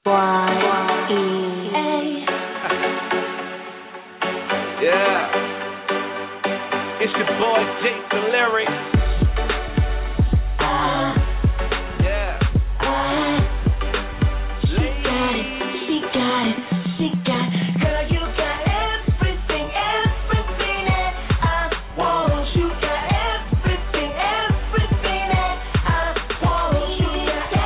Yeah, it's your boy Jason Lyric. Yeah, she got it. Girl, you got everything that I want. You got everything that I want. You got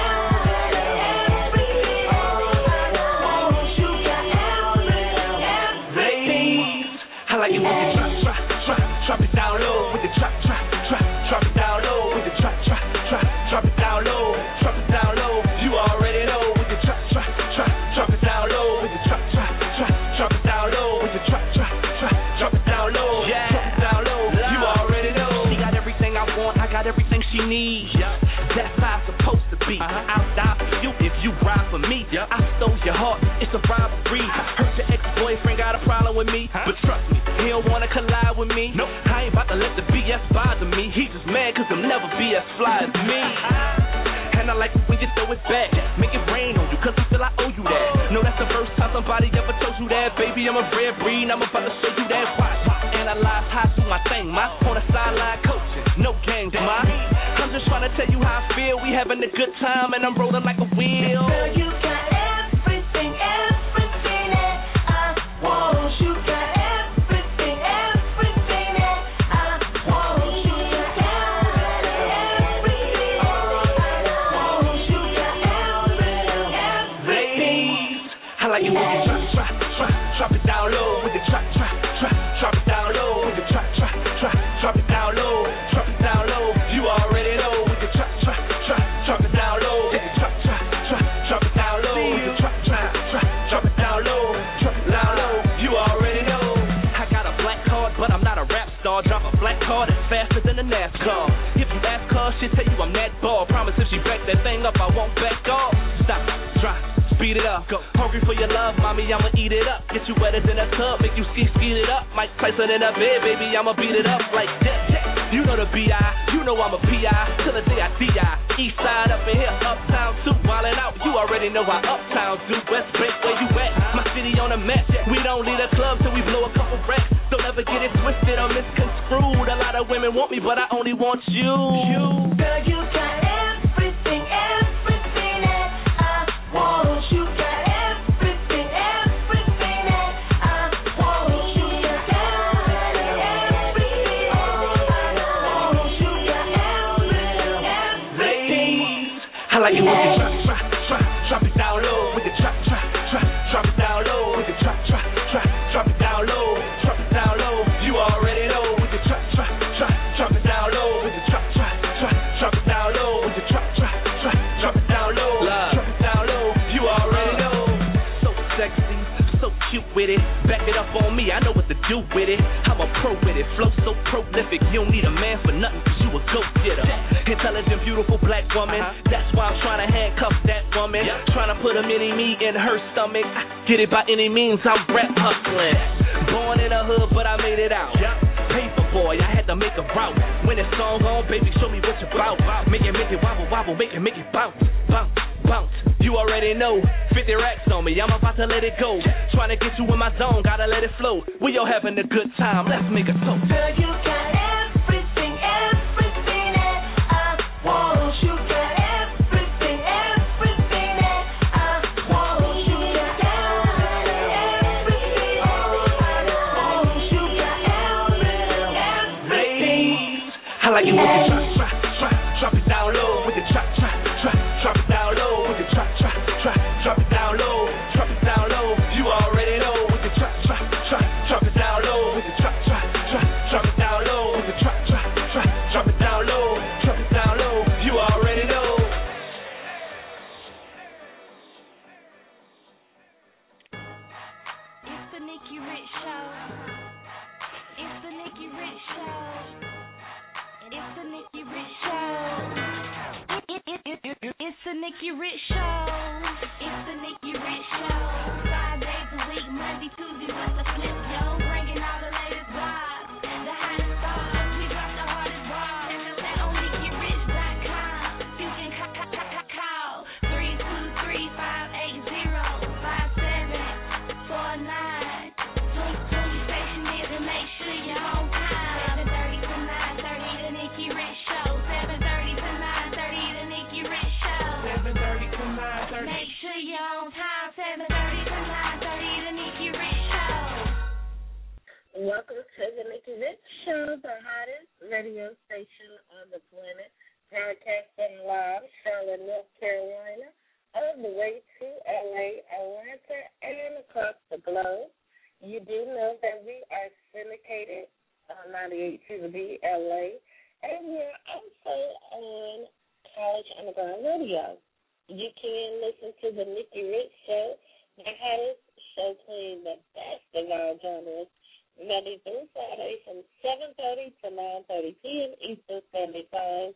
everything I want. You got everything. Ladies, I like it when you drop it down low with the drop it down low with the drop it down low, drop it down low. You already know with the drop it down low with the drop it down low with the drop it down low, yeah, drop it down low. You already know. She got everything I want, I got everything she needs. That's how it's supposed to be. I'll die for you if you ride for me. I stole your heart, it's a robbery. Hurt your ex-boyfriend, got a problem with me, but trust me, he don't wanna collide with me. Nope, I ain't about to let the BS bother me. He just mad cause he'll never be as fly as me. And I like it when you throw it back, make it rain on you cause I feel I owe you that. No, that's the first time somebody ever told you that. Baby, I'm a rare breed, I'm about to show you that. Watch, analyze how I do my thing, my on the sideline coaching, no games, my. I'm just trying to tell you how I feel. We having a good time and I'm rolling like a wheel. Girl, you got everything that I want. You got everything that I want. You got everything I want. You got everything. Ladies, I like it when you drop it down low with the drop it down low with the drop it down low, drop it down low. You already know with the drop it down low with the drop it down low with the drop it down low, drop it down low. You already know. I got a black card, but I'm not a rap star. Drop a black card, it's faster than a NASCAR. If you ask her, she'll tell you I'm that ball. Promise if she back that thing up, I won't back off. Stop, drop, speed it up. Go. Hungry for your love, mommy, I'ma eat it up. Get you wetter than a tub, make you speed it up. Mike Tyson in a bed, baby, I'ma beat it up like that. You know the B.I., you know I'm a P.I. Till the day I D.I. East side up in here, uptown too, wildin' out. You already know how uptown do. West Bank, where you at? My city on the map. We don't leave a club till we blow a couple racks. Don't ever get it twisted or misconstrued. A lot of women want me, but I only want you. Girl, you got everything that I want. You got everything that I want. You got everything I want. You got everything. Ladies, I like it when you drop it down low with the drop it down low with the drop it down low, drop it down low. You already know with the drop it down low with the drop it down low with the drop it down low, drop it down low. You already know. So sexy, so cute with it. Back it up on me, I know what to do with it. I'm a pro with it, flow so prolific. You don't need a man for nothing cause you a go-getter. Intelligent, beautiful black woman. That's why I'm trying to handcuff that woman. Trying to put a mini-me in her stomach. Get it by any means, I'm rap hustling. Born in the hood, but I made it out. Paper boy, I had to make a route. When it's song on, baby, show me what you about. Make it wobble, wobble, make it bounce, bounce, bounce. You already know, 50 racks on me, I'm about to let it go. Trying to get you in my zone, gotta let it flow. We all having a good time, let's make a toast. Girl, you got everything that I want. You got everything that I want. You got everything I want. You got everything. Ladies, I like it when you drop it down low with the drop it down low with the drop it down low, drop it down low. You already know with the drop it down low with the drop it down low with the drop it down low, drop it down low. You already know. It's the Nikki Rich Show. It's the Nikki Rich Show. It's the Nikki Rich Show. It's the Nikki Rich Show. It's the Nikki Rich Show. 5 days a week, Monday, Tuesday, what's the flip, yo? Bringing all the latest vibes, the hottest stars. We drop the hardest bars. That on NikkiRich.com. You can call 323-580. to LA, Atlanta, and across the globe. You do know that we are syndicated on 98.2 LA, and we're also on College Underground Radio. You can listen to the Nikki Rich Show, the hottest show playing the best of all genres, Monday through Friday from 7:30 to 9:30 p.m. Eastern Standard Time,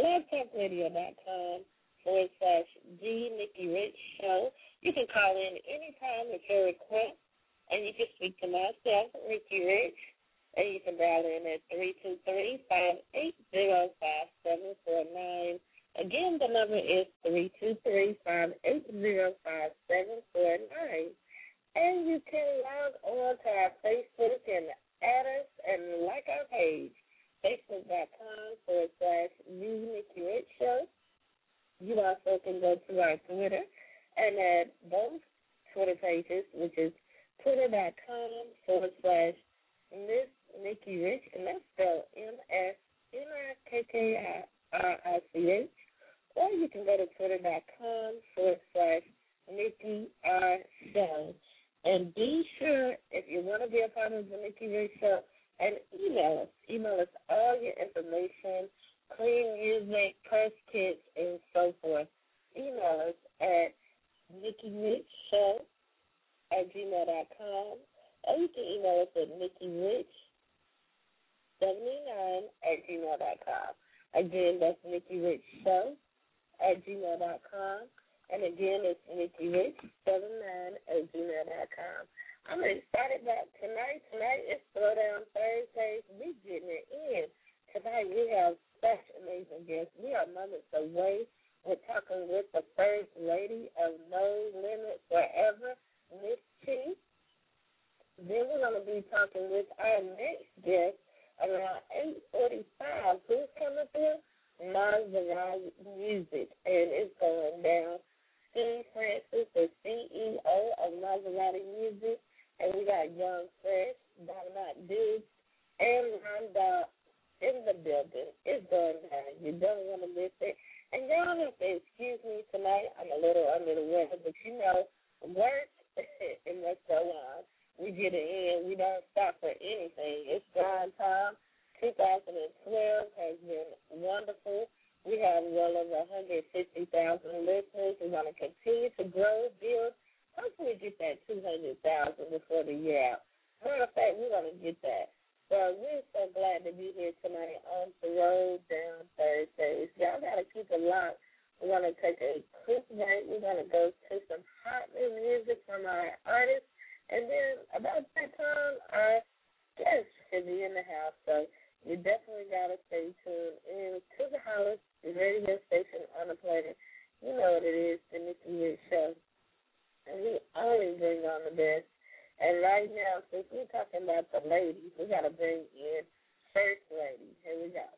LiveTalkRadio.com/The Nikki Rich Show. You can call in anytime with your request, and you can speak to myself, Nikki Rich, and you can dial in at 323-580-5749. Again, the number is 323-580-5749. And you can log on to our Facebook and add us and like our page, Facebook.com/The Nikki Rich Show. You also can go to our Twitter and add both Twitter pages, which is Twitter.com/Miss Nikki Rich, and that's spelled MSNIKKIRICH. Or you can go to Twitter.com/Nikki R Show. And be sure, if you want to be a part of the Nikki Rich Show, and email us. Email us all your information, clean music, press kits, and so forth. Email us at NikkiRichShow@gmail.com. Or you can email us at NikkiRich79@gmail.com. Again, that's NikkiRichShow@gmail.com. And again, it's NikkiRich79@gmail.com. I'm excited about tonight. Tonight is Throwdown Thursdays. We getting it in. Tonight we have such amazing guests. We are moments away. We're talking with the First Lady of No Limit Forever, Miss T. Then we're going to be talking with our next guest around 8:45. Who's coming through? Maserati Music. And it's going down. Steve Francis, the CEO of Maserati Music, and we got Young Fresh, Dominic Dukes, and Rhonda in the building. It's going down. You don't want to miss it. And y'all have to excuse me tonight. I'm a little under the weather, but you know, work and what's going on. We get it in. We don't stop for anything. It's grind time. 2012 has been wonderful. We have well over 150,000 listeners. We want to continue to grow, build, hopefully get that 200,000 before the year out. Matter of fact, we want to get that. So we're so glad to be here tonight on the road down Thursdays. Y'all got to keep it locked. We're going to take a quick break. We're going to go to some hot new music from our artists. And then about that time, our guests should be in the house. So you definitely got to stay tuned in to the house, the radio station on the planet. You know what it is, the Nikki Rich Show. And we always bring on the best. And right now, since we're talking about the ladies, we got to bring in First Lady. Here we go.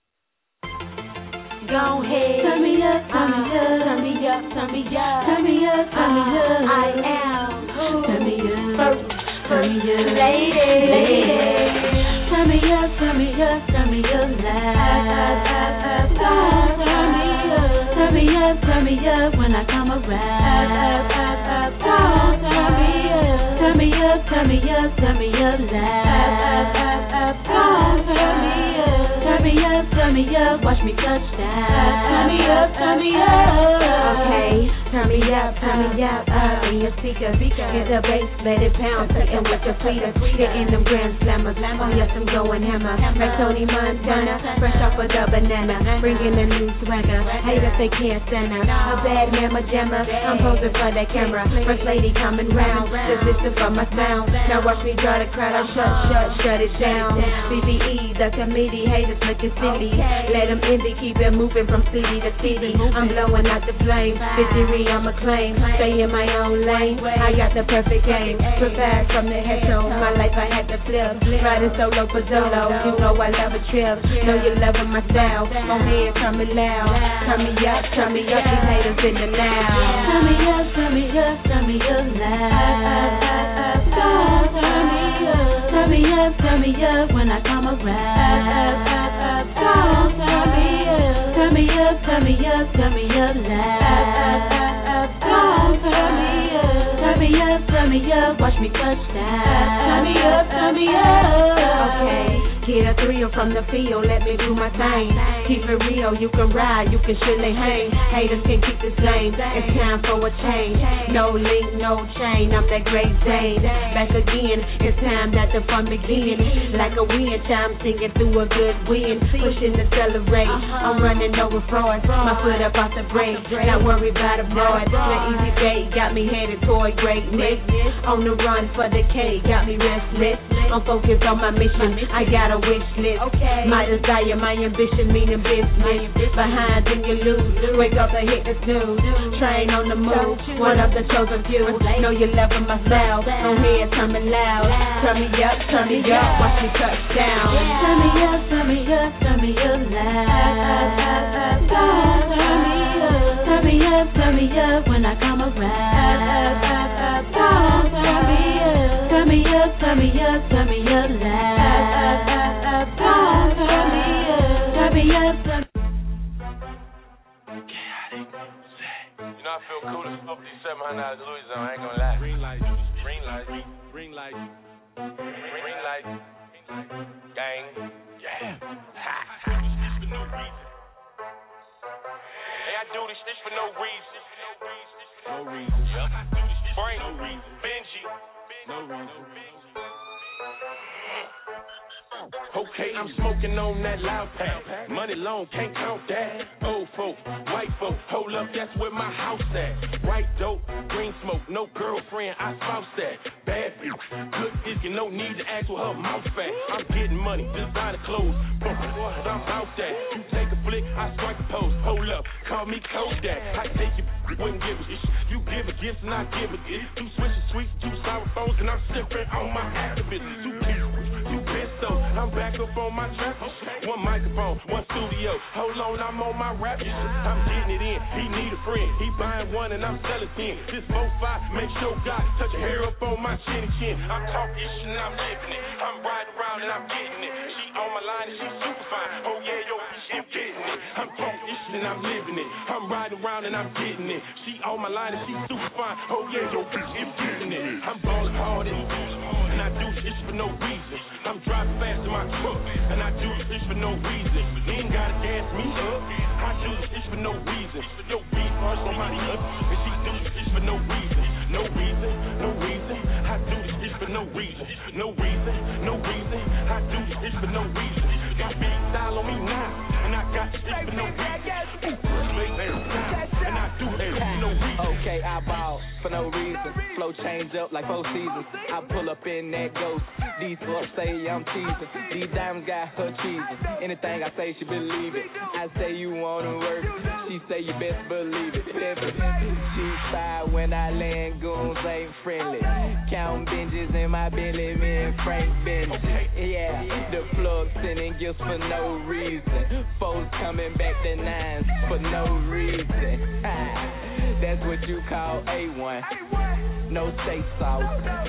Go ahead. Turn me up, turn me up, turn me up, turn me up, turn me up, turn me up. I am. Turn me up, first, turn me up, lady. Turn me up, turn me up, turn me up, loud. Turn me up, turn me up, turn me up when I come around. Turn me up, turn me up, turn me up, turn me up, loud. Turn me up, turn me up, watch me touch down. Turn me up, turn me up. Okay, turn me up, in your speaker. Get the bass, let it pound, sitting with your feet up. Getting them grand slammers. Oh yes, I'm going hammer. Like Tony Montana, fresh off of the banana. Bringing a new swagger. Haters, they can't stand her. A bad mamma jammer. I'm posing for that camera. First lady coming round. The system for my sound. Now watch me draw the crowd. I shut it down. BBE, the committee. Haters looking silly. Let them indie, keep it moving from city to city. I'm blowing out the flame. Victory, I'ma claim. Stay in my own lane. I got the perfect game. Prepared from the head to my life, I had to flip. Riding solo for Zolo. You know I love a trip. Know you loving my style. Go ahead, turn me loud. Turn me up, these haters in the now. Turn me up, turn me up, turn me up loud. Turn me up, turn me up when I come around. Turn me up, turn me up, turn me up, turn me up loud. turn me up, watch me touch down. Turn me up, turn me up. Okay, get a thrill from the field, let me do my thing. Keep it real, you can ride, you can surely hang. Haters can keep the same, it's time for a change. No link, no chain, I'm that great Dane. Back again, it's time that the fun begin. Like a wind chime, singing through a good wind. Pushing to celebrate, I'm running over frauds. My foot up off the brake, not worried about a broad. The easy gate got me headed toward greatness. On the run for the K, got me restless. I'm focused on my mission, I got a wish list. My desire, my ambition, meaning business. Behind then you lose, wake up and hit the snooze. Train on the move, one of the chosen few. Know you loving my style, don't hear it coming loud. Turn me up, watch me touch down. Turn me up, turn me up, turn me up loud. Turn me up, turn me up when I come around. Turn me up, turn me up, turn me up loud. Turn me up, turn me up. You know I feel cool to smoke these 700 out of Louisiana, I ain't gonna lie. Green light, green light, green light, green light, gang, yeah. For no reason. Hey, I do this shit for no reason. No reason. Brain, no reason. Benji, no reason. Okay, I'm smoking on that loud pack. Money long, can't count that. Old folk, white folk, hold up, that's where my house at. White dope, green smoke, no girlfriend, I spouse that. Bad bitch, good thinking, no need to ask with her mouth fat. I'm getting money, designer clothes, I'm out that. You take a flick, I strike a pose. Hold up, call me Kodak. I take you, wouldn't give a shit. You give a gift and I give a gift. Two switches, sweets, two sour phones, and I'm sipping on my activism. Two pieces, two pistols, I'm back up on my track. One microphone, one studio. Hold on, I'm on my rap shit. I'm getting it in. He need a friend. He buying one and I'm selling 10. This 4-5, make sure God touch a hair up on my chin and chin. I'm talking shit and I'm living it. I'm riding around and I'm getting it. She on my line and she super fine. Oh yeah, yo, she getting it. I'm talking shit and I'm living it. I'm riding around and I'm getting it. She on my line and she super fine. Oh yeah, yo, she getting it. I'm balling hard and I do shit for no reason. I'm driving fast in my truck, and I do this for no reason. You ain't gotta gas me up. I do this for no reason. Yo, beat on somebody up, and she do this for no reason. No reason, no reason. I do this for no reason. No reason, no reason. I do this for no reason. Got big style on me now, and I got this for no reason. And I do this for no reason. Okay, I ball for no reason. Flow change up like 4 seasons. I pull up in that ghost. These folks say I'm teasing. These diamonds got her cheesing. Anything I say, she believe it. I say you wanna work. She say you best believe it. She side when I land, goons ain't friendly. Count binges in my belly, me and Frank Benji. Yeah, the plug sending gifts for no reason. Foes coming back to 9s for no reason. That's what you call A1. No steak sauce.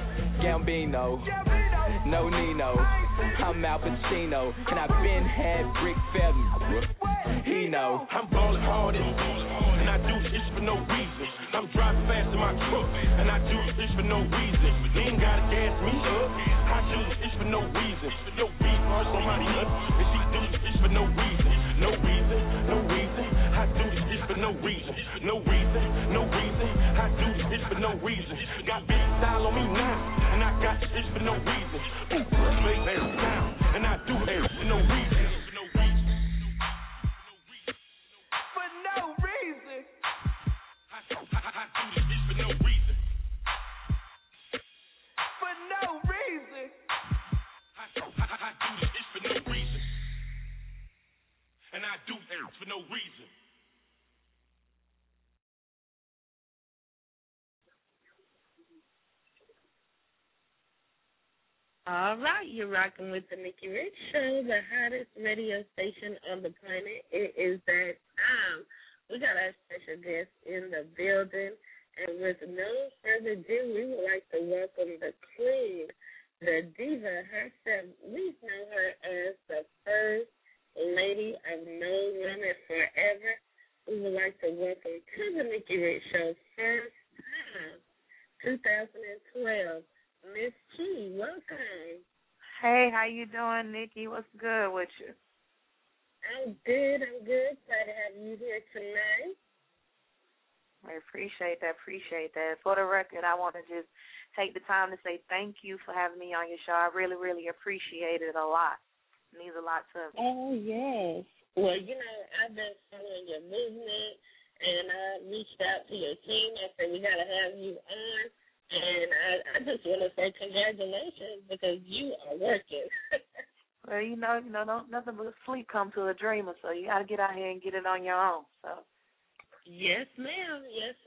Gambino. No Nino. I'm Al Pacino. And I've been had Rick Feather. He know. I'm ballin' hard and I do this for no reason. I'm driving fast in my truck and I do this for no reason. You ain't gotta gas me up. I do this for no reason. Yo, beat on somebody up and she do this for no reason. No reason, no reason. I do this for no reason. No reason, no reason. I do this for no reason. Got big style on me now, and I got this for no reason. Ooh, face down, and I do this for no reason. For no reason. I do this for no reason. For no reason. I do this for no reason. And I do this for no reason. All right, you're rocking with the Nikki Rich Show, the hottest radio station on the planet. It is that time. We got our special guest in the building, and with no further ado, we would like to welcome the queen, the diva herself. We know her as the first lady of No Limit Forever. We would like to welcome to the Nikki Rich Show first time 2012. Miss T, welcome. Hey, how you doing, Nikki? What's good with you? I'm good. Glad to have you here tonight. I appreciate that. For the record, I want to just take the time to say thank you for having me on your show. I really, really appreciate it a lot. It means a lot to me. Oh, yes. Well, I've been following your movement, and I reached out to your team. I said, we got to have you on. And I just want to say congratulations because you are working. Well, don't nothing but sleep come to a dreamer, so you got to get out here and get it on your own. So. Yes, ma'am.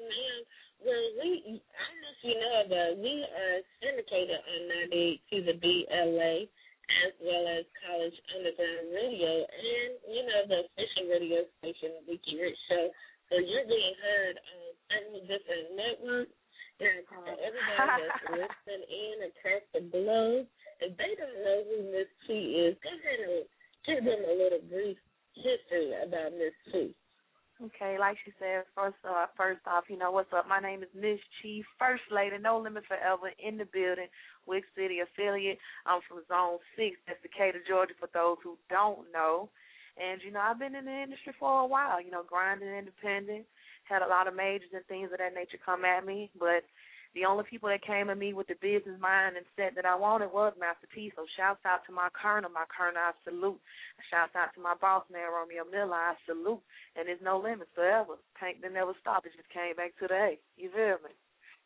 Well, I don't know if you know, but we are syndicated on 98 to the BLA as well as College Underground Radio and, the official radio station, the Nikki Rich Show. So you're being heard on several different networks. Now, for everybody that's listening in across the globe, if they don't know who Miss T is, go ahead and give them a little brief history about Miss T. Okay, like she said, first off, what's up? My name is Miss Chief, First Lady, No Limit Forever, in the building, Wick City affiliate. I'm from Zone 6, that's Decatur, Georgia, for those who don't know. And, I've been in the industry for a while, grinding independent, had a lot of majors and things of that nature come at me, but the only people that came at me with the business mind and said that I wanted was Master P. So shouts out to my colonel, I salute. Shouts out to my boss man, Romeo Miller, I salute. And there's no limits forever. Tank that never stopped. It just came back to the A. You feel me?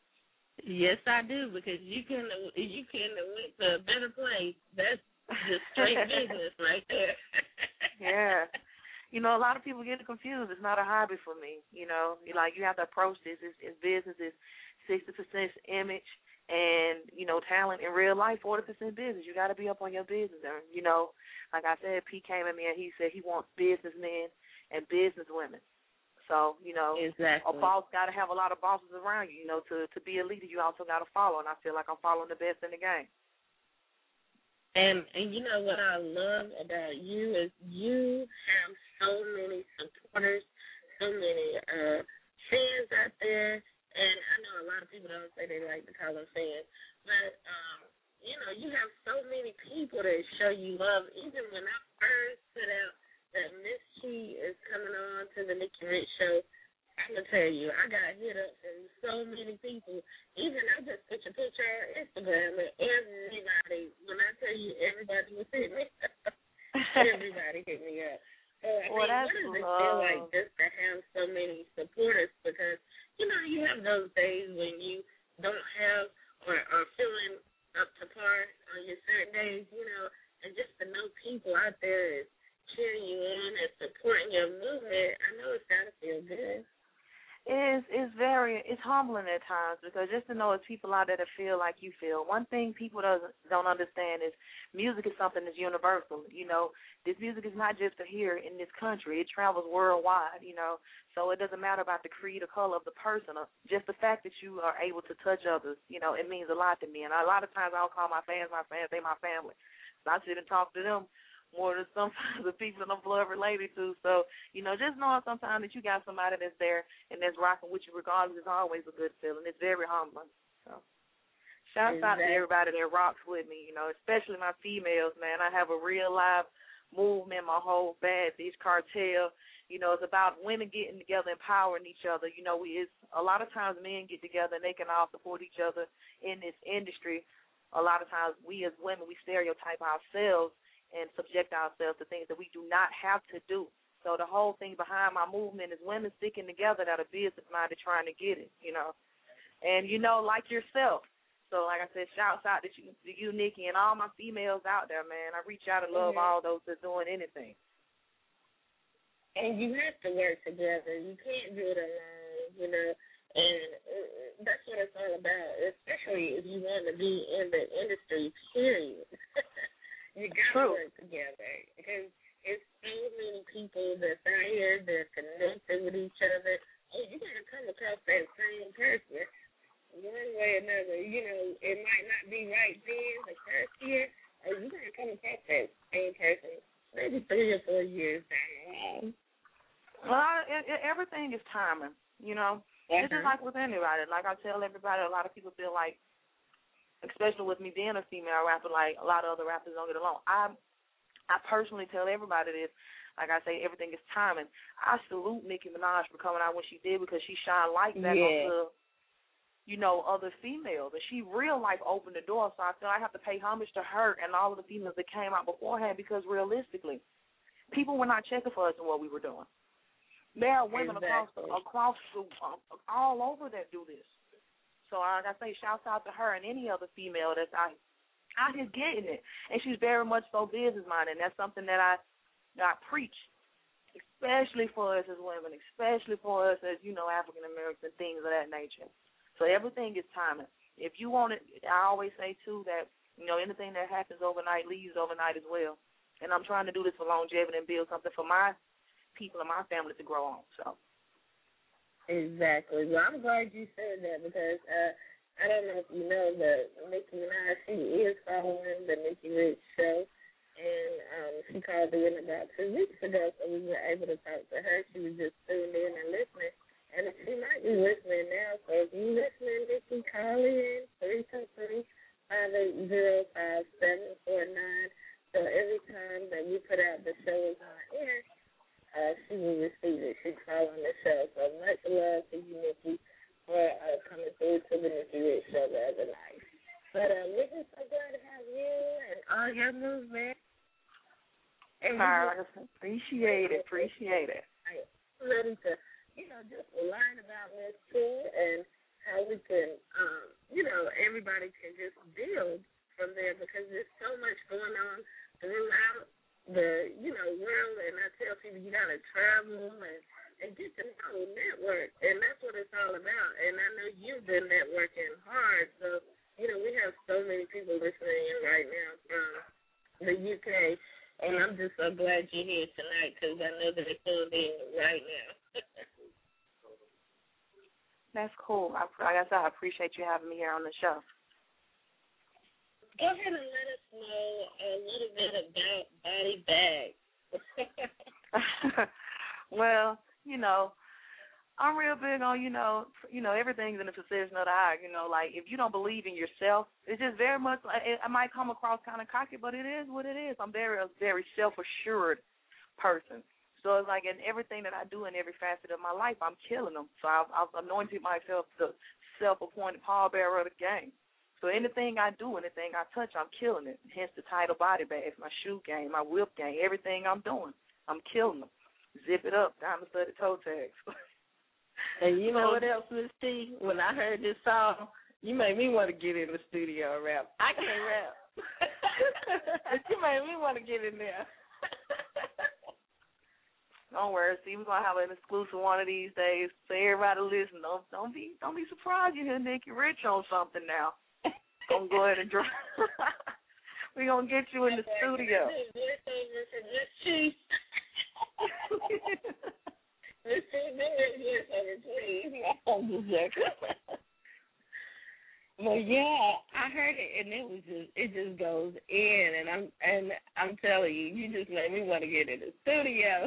Yes, I do, because you can went to a better place. That's just straight business right there. Yeah. A lot of people get confused. It's not a hobby for me. You have to approach this. It's business. It's 60% image and, talent in real life, 40% business. You got to be up on your business. And, like I said, P came at me and he said he wants businessmen and businesswomen. So, exactly. A boss got to have a lot of bosses around you. To be a leader, you also got to follow. And I feel like I'm following the best in the game. And what I love about you is you have so many supporters, so many fans out there. And I know a lot of people don't say they like to call them fans, but, you have so many people that show you love. Even when I first put out that Miss T is coming on to the Nikki Rich Show, I'm going to tell you, I got hit up from so many people. Even I just put your picture on Instagram, and everybody, when I tell you everybody was hitting me, everybody hit me up. So, what does it feel like just to have so many supporters? Because, you have those days when you don't have or are feeling up to par on your certain days, and just to know people out there is cheering you on and supporting your movement, I know it's got to feel good. It's humbling at times, because just to know it's people out there that feel like you feel. One thing people don't understand is music is something that's universal. This music is not just to hear in this country. It travels worldwide, So it doesn't matter about the creed or color of the person. Just the fact that you are able to touch others, it means a lot to me. And a lot of times I don't call my fans, they my family. So I sit and talk to them more than sometimes the people that I'm blood related to. So, just knowing sometimes that you got somebody that's there and that's rocking with you regardless is always a good feeling. It's very humbling. So, shouts out to everybody that rocks with me, especially my females, man. I have a real live movement, my whole Bad Bitch Cartel. It's about women getting together, empowering each other. It's a lot of times men get together and they can all support each other in this industry. A lot of times we as women, we stereotype ourselves and subject ourselves to things that we do not have to do. So the whole thing behind my movement is women sticking together that are business-minded trying to get it, And, like yourself. So, like I said, shouts out to you, Nikki, and all my females out there, man. I reach out and love all those that's doing anything. And you have to work together. You can't do it alone, And that's what it's all about, especially if you want to be in the industry, period. You got to work together, because it's so many people that's out here that are connected with each other. Oh, you got to come across that same person one way or another. It might not be right then, the first year, or you got to come across that same person maybe 3 or 4 years down the line. Well, everything is timing, It's just like with anybody. Like I tell everybody, a lot of people feel like, especially with me being a female rapper, like a lot of other rappers don't get along. I personally tell everybody this. Like I say, everything is timing. I salute Nicki Minaj for coming out when she did because she shined light back onto, you know, other females. And she real life opened the door. So I feel I have to pay homage to her and all of the females that came out beforehand because realistically, people were not checking for us and what we were doing. There are women across all over that do this. So like I say, shouts out to her and any other female that's out here getting it. And she's very much so business-minded. And that's something that I preach, especially for us as women, especially for us as, you know, African Americans and things of that nature. So everything is timing. If you want it, I always say, too, that, you know, anything that happens overnight leaves overnight as well. And I'm trying to do this for longevity and build something for my people and my family to grow on. So. Exactly. Well, I'm glad you said that because I don't know if you know, but Nicki Minaj, she is following the Nikki Rich show. And she called in about 2 weeks ago, so we were able to talk to her. She was just tuned in and listening. And she might be listening now, so if you're listening, Nikki, call in 323-580-5749. So every time that we put out the show is on air, she will receive it. She's following the show. So much love to you, Nikki, for coming through to the Nikki Rich show the other night. But we're just so glad to have you and all your movement. Appreciate it. Ready to, you know, just learn about this too and how we can, you know, everybody can just build from there because there's so much going on throughout the, you know, world. And I tell people you got to travel and get to know, network. And that's what it's all about. And I know you've been networking hard. So, you know, we have so many people listening in right now from the UK. And I'm just so glad you're here tonight because I know that it's tuned in right now. That's cool. Like I said, I appreciate you having me here on the show. Go ahead and let us know a little bit about Body Bag. Well, you know, I'm real big on, you know, everything's in the precision of the eye. You know, like if you don't believe in yourself, it's just very much. I might come across kind of cocky, but it is what it is. I'm a very self-assured person. So it's like in everything that I do in every facet of my life, I'm killing them. So I've anointed myself the self-appointed pallbearer of the game. So anything I do, anything I touch, I'm killing it. Hence the title Body Bag, my shoe game, my whip game, everything I'm doing, I'm killing them. Zip it up, diamond-studded toe tags. And you know what else, Miss T? When I heard this song, you made me want to get in the studio and rap. I can't rap. But you made me want to get in there. Don't worry. See, we're gonna have an exclusive one of these days. So everybody listen. Don't be surprised you hear Nikki Rich on something now. Gonna go ahead and drop. We're gonna get you in the studio. Well, yeah, I heard it, and it just goes in, and I'm telling you, you just made me want to get in the studio.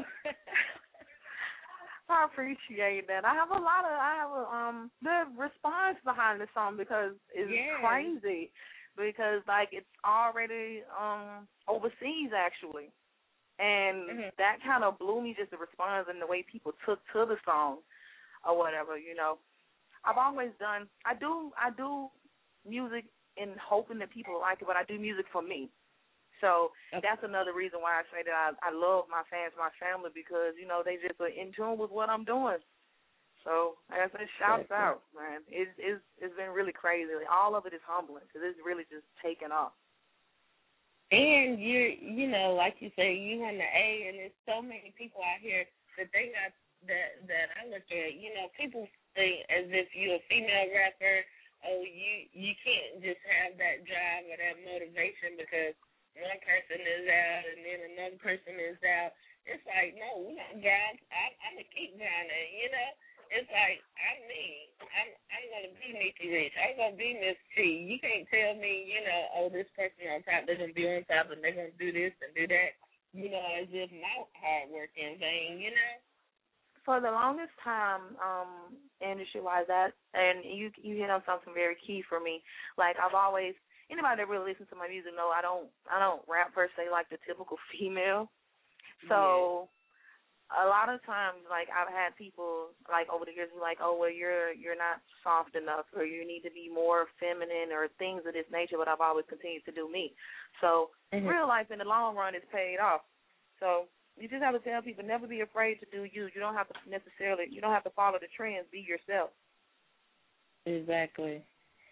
I appreciate that. I have a the response behind the song because it's crazy, because like it's already overseas actually. And that kind of blew me, just the response and the way people took to the song or whatever, you know. I've always done, I do music in hoping that people like it, but I do music for me. So that's another reason why I say that I love my fans, my family, because, you know, they just are in tune with what I'm doing. So, like I said, shouts out, man. It's been really crazy. All of it is humbling because it's really just taken off. And you know, like you say, you on the A, and there's so many people out here that they got that I look at. You know, people think as if you're a female rapper, you can't just have that drive or that motivation because one person is out and then another person is out. It's like, no, we're not grind. I'm gonna keep grinding. You know, it's like I'm me. I'm gonna be Nikki Rich. I'm gonna be Miss T. You can't tell me, you know, oh, this person on top, they're gonna be on top and they're gonna do this and do that. You know, as if my hard work in vain. You know. For the longest time, industry-wise, that, and you hit on something very key for me. Like, I've always, anybody that really listens to my music know I don't rap per se like the typical female. So a lot of times, like, I've had people, like, over the years be like, oh, well, you're not soft enough, or you need to be more feminine, or things of this nature, but I've always continued to do me. So real life in the long run is paid off. So you just have to tell people, never be afraid to do you. You don't have to follow the trends. Be yourself. Exactly.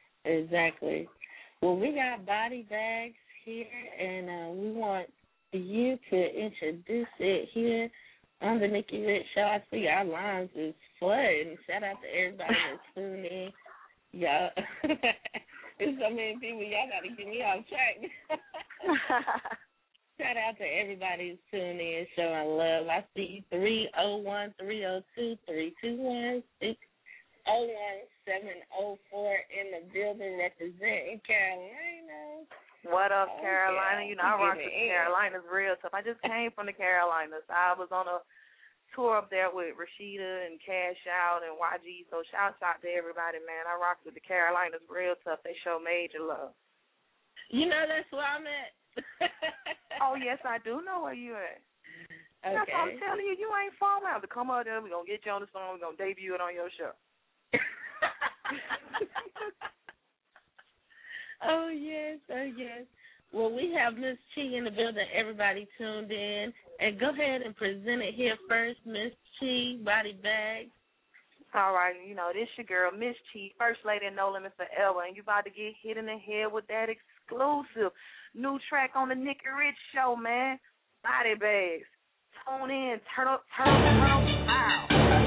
Well, we got Body Bags here, and we want you to introduce it here on the Nikki Rich Show. I see our lines is flooding. Shout out to everybody that's tuning in. Y'all, there's so many people. Y'all got to get me off track. Shout out to everybody who's tuning in, showing love. I see 301-302-3216-01704 in the building representing Carolina. What up, Carolina? You know, I rock with Carolina's real tough. I just came from the Carolinas. I was on a tour up there with Rashida and Cash Out and YG, so shouts out to everybody, man. I rock with the Carolinas real tough. They show major love. You know, that's where I'm at. Oh, yes, I do know where you at. Okay. That's what I'm telling you. You ain't far out to come out there. We're going to get you on the song. We're going to debut it on your show. Oh, yes. Well, we have Miss Chi in the building. Everybody tuned in. And go ahead and present it here first, Miss Chi, Body Bags. All right. You know, this your girl, Miss Chi, First Lady of No Limits Forever. And you about to get hit in the head with that exclusive new track on the Nikki Rich Show, man. Body Bags. Tune in. Turn up. Wow.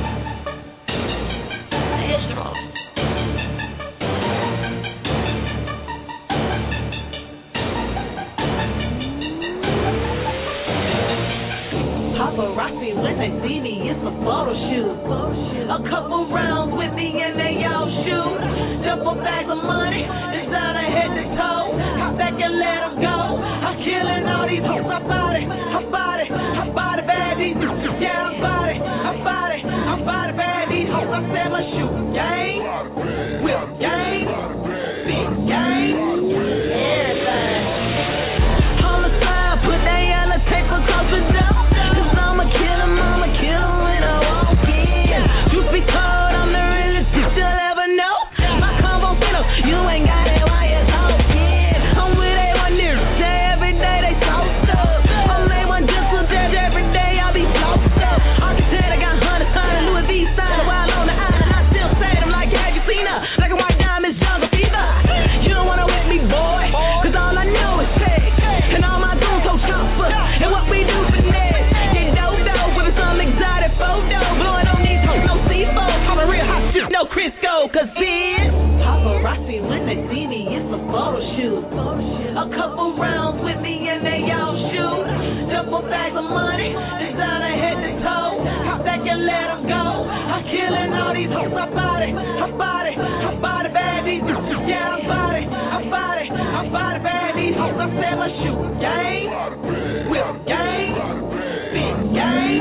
Paparazzi, when they see me, it's a photo shoot. A couple rounds with me and they all shoot. Duffel bags of money, designer head to toe. Hop back and let them go. I'm killing all these hoes. I body bad these. Yeah, I body bad these hoes. I said my shoot gang, whip gang, big gang, everything. Homicide, put that yellow tape across the door. I'ma kill him when I walk in. Truth be told, I'm the realest bitch you'll ever know. My combo fit up, you ain't got it while you're talking. I'm with A1 near, say every day they toast up. I'm A1 just so dead every day I'll be toast up. Architect, I got 100 Louis V sign while on the island. I still say them like, have you seen her? Like a white diamond's jungle fever. You don't wanna with me, boy, cause all I know is sex. And all my dudes so chopper. And what we do for next. Some exotic photo, blowing on these hoes, no C4. I'm a real hot shit, no Crisco, cause then paparazzi, when they see me, it's a photo shoot. A couple rounds with me and they all shoot. Duffel bags of money, designer head to toe. Hop back and let them go. I'm killing all these hoes. I body bad these. Yeah, I body bad these hoes. I said my shoot gang, whip gang, big gang.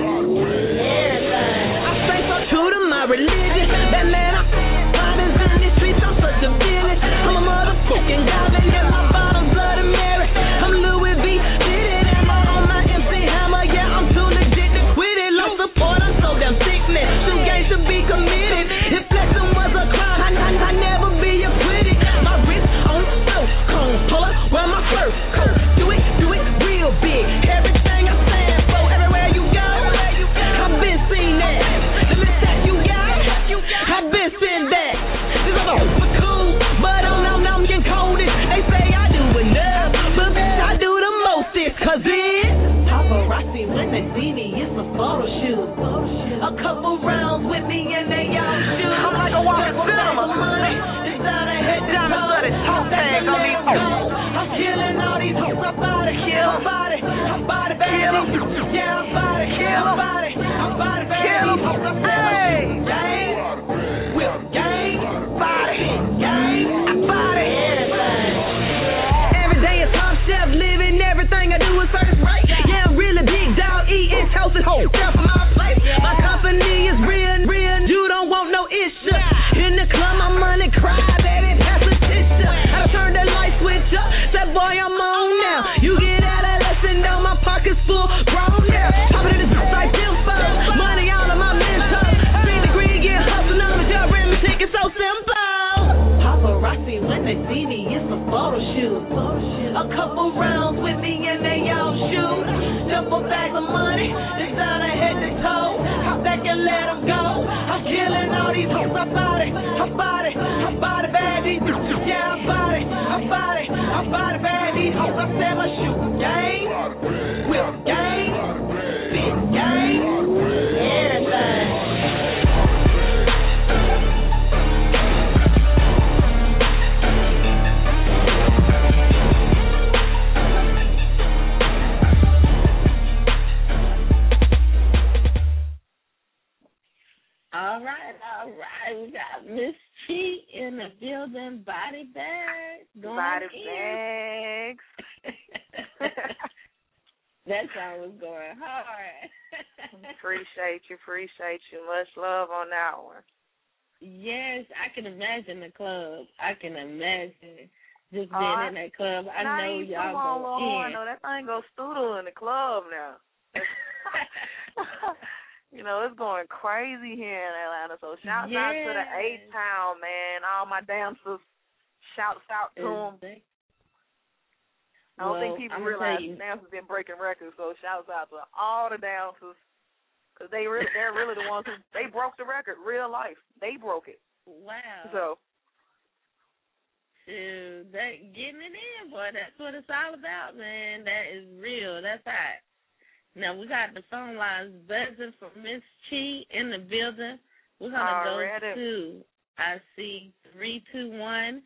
I stay so true to my religion. That man, I'm in these streets, I'm such a villain. I'm a motherfucking goblin, yeah, my bottoms blood and Mary. I'm Louis V, fitted ammo on my MC hammer. Yeah, I'm too legit to quit it. Low support, I'm so damn sickness. Some games should be committed. If flexing was a crime, I never be acquitted. My wrist on stove, cone puller, wear my fur coat. Do it real big. Everything I stand for, everywhere you go. I've been seen that. The list that you got, I've been seen that. These other hoes are cool, but I'm getting coldest. They say I do enough, but bitch, I do the mostest. Cause it's paparazzi, when they see me, it's a photo shoot. A couple rounds with me and they all shoot. I'm like a walking cinema. Designer head to toe. I'm killing all these hoes. I body bad. Yeah, I body bad. Hey, gang, whip gang, body, gang, I body everything. Every day is Top Chef, living everything I do is first rate. Yeah, I'm really big dog, eating toasted whole. Down from my place, my company is A couple rounds with me and they all shoot. Duffel bags of money, designer head to toe. Hop back and let them go. I'm killing all these hoes. I bought it, bad these hoes. Yeah, I bought it, bad these hoes. I said my shoe game, whip game, big game, everything. All right. We got Miss T in the building. Body bags. Body bags. That song was going hard. Appreciate you. Much love on that one. Yes, I can imagine the club. I can imagine just being in that club. I know y'all go in. No, that thing goes stoodle in the club now. You know, it's going crazy here in Atlanta. So shouts out to the A-Town, man. All my dancers, shouts out to them. I don't think people realize dancers been breaking records, so shouts out to all the dancers. Because they're really the ones they broke the record, real life. They broke it. Wow. So. Getting it in, boy. That's what it's all about, man. That is real. That's hot. Now, we got the phone lines buzzing for Miss T in the building. We're going to go to, I see, 321.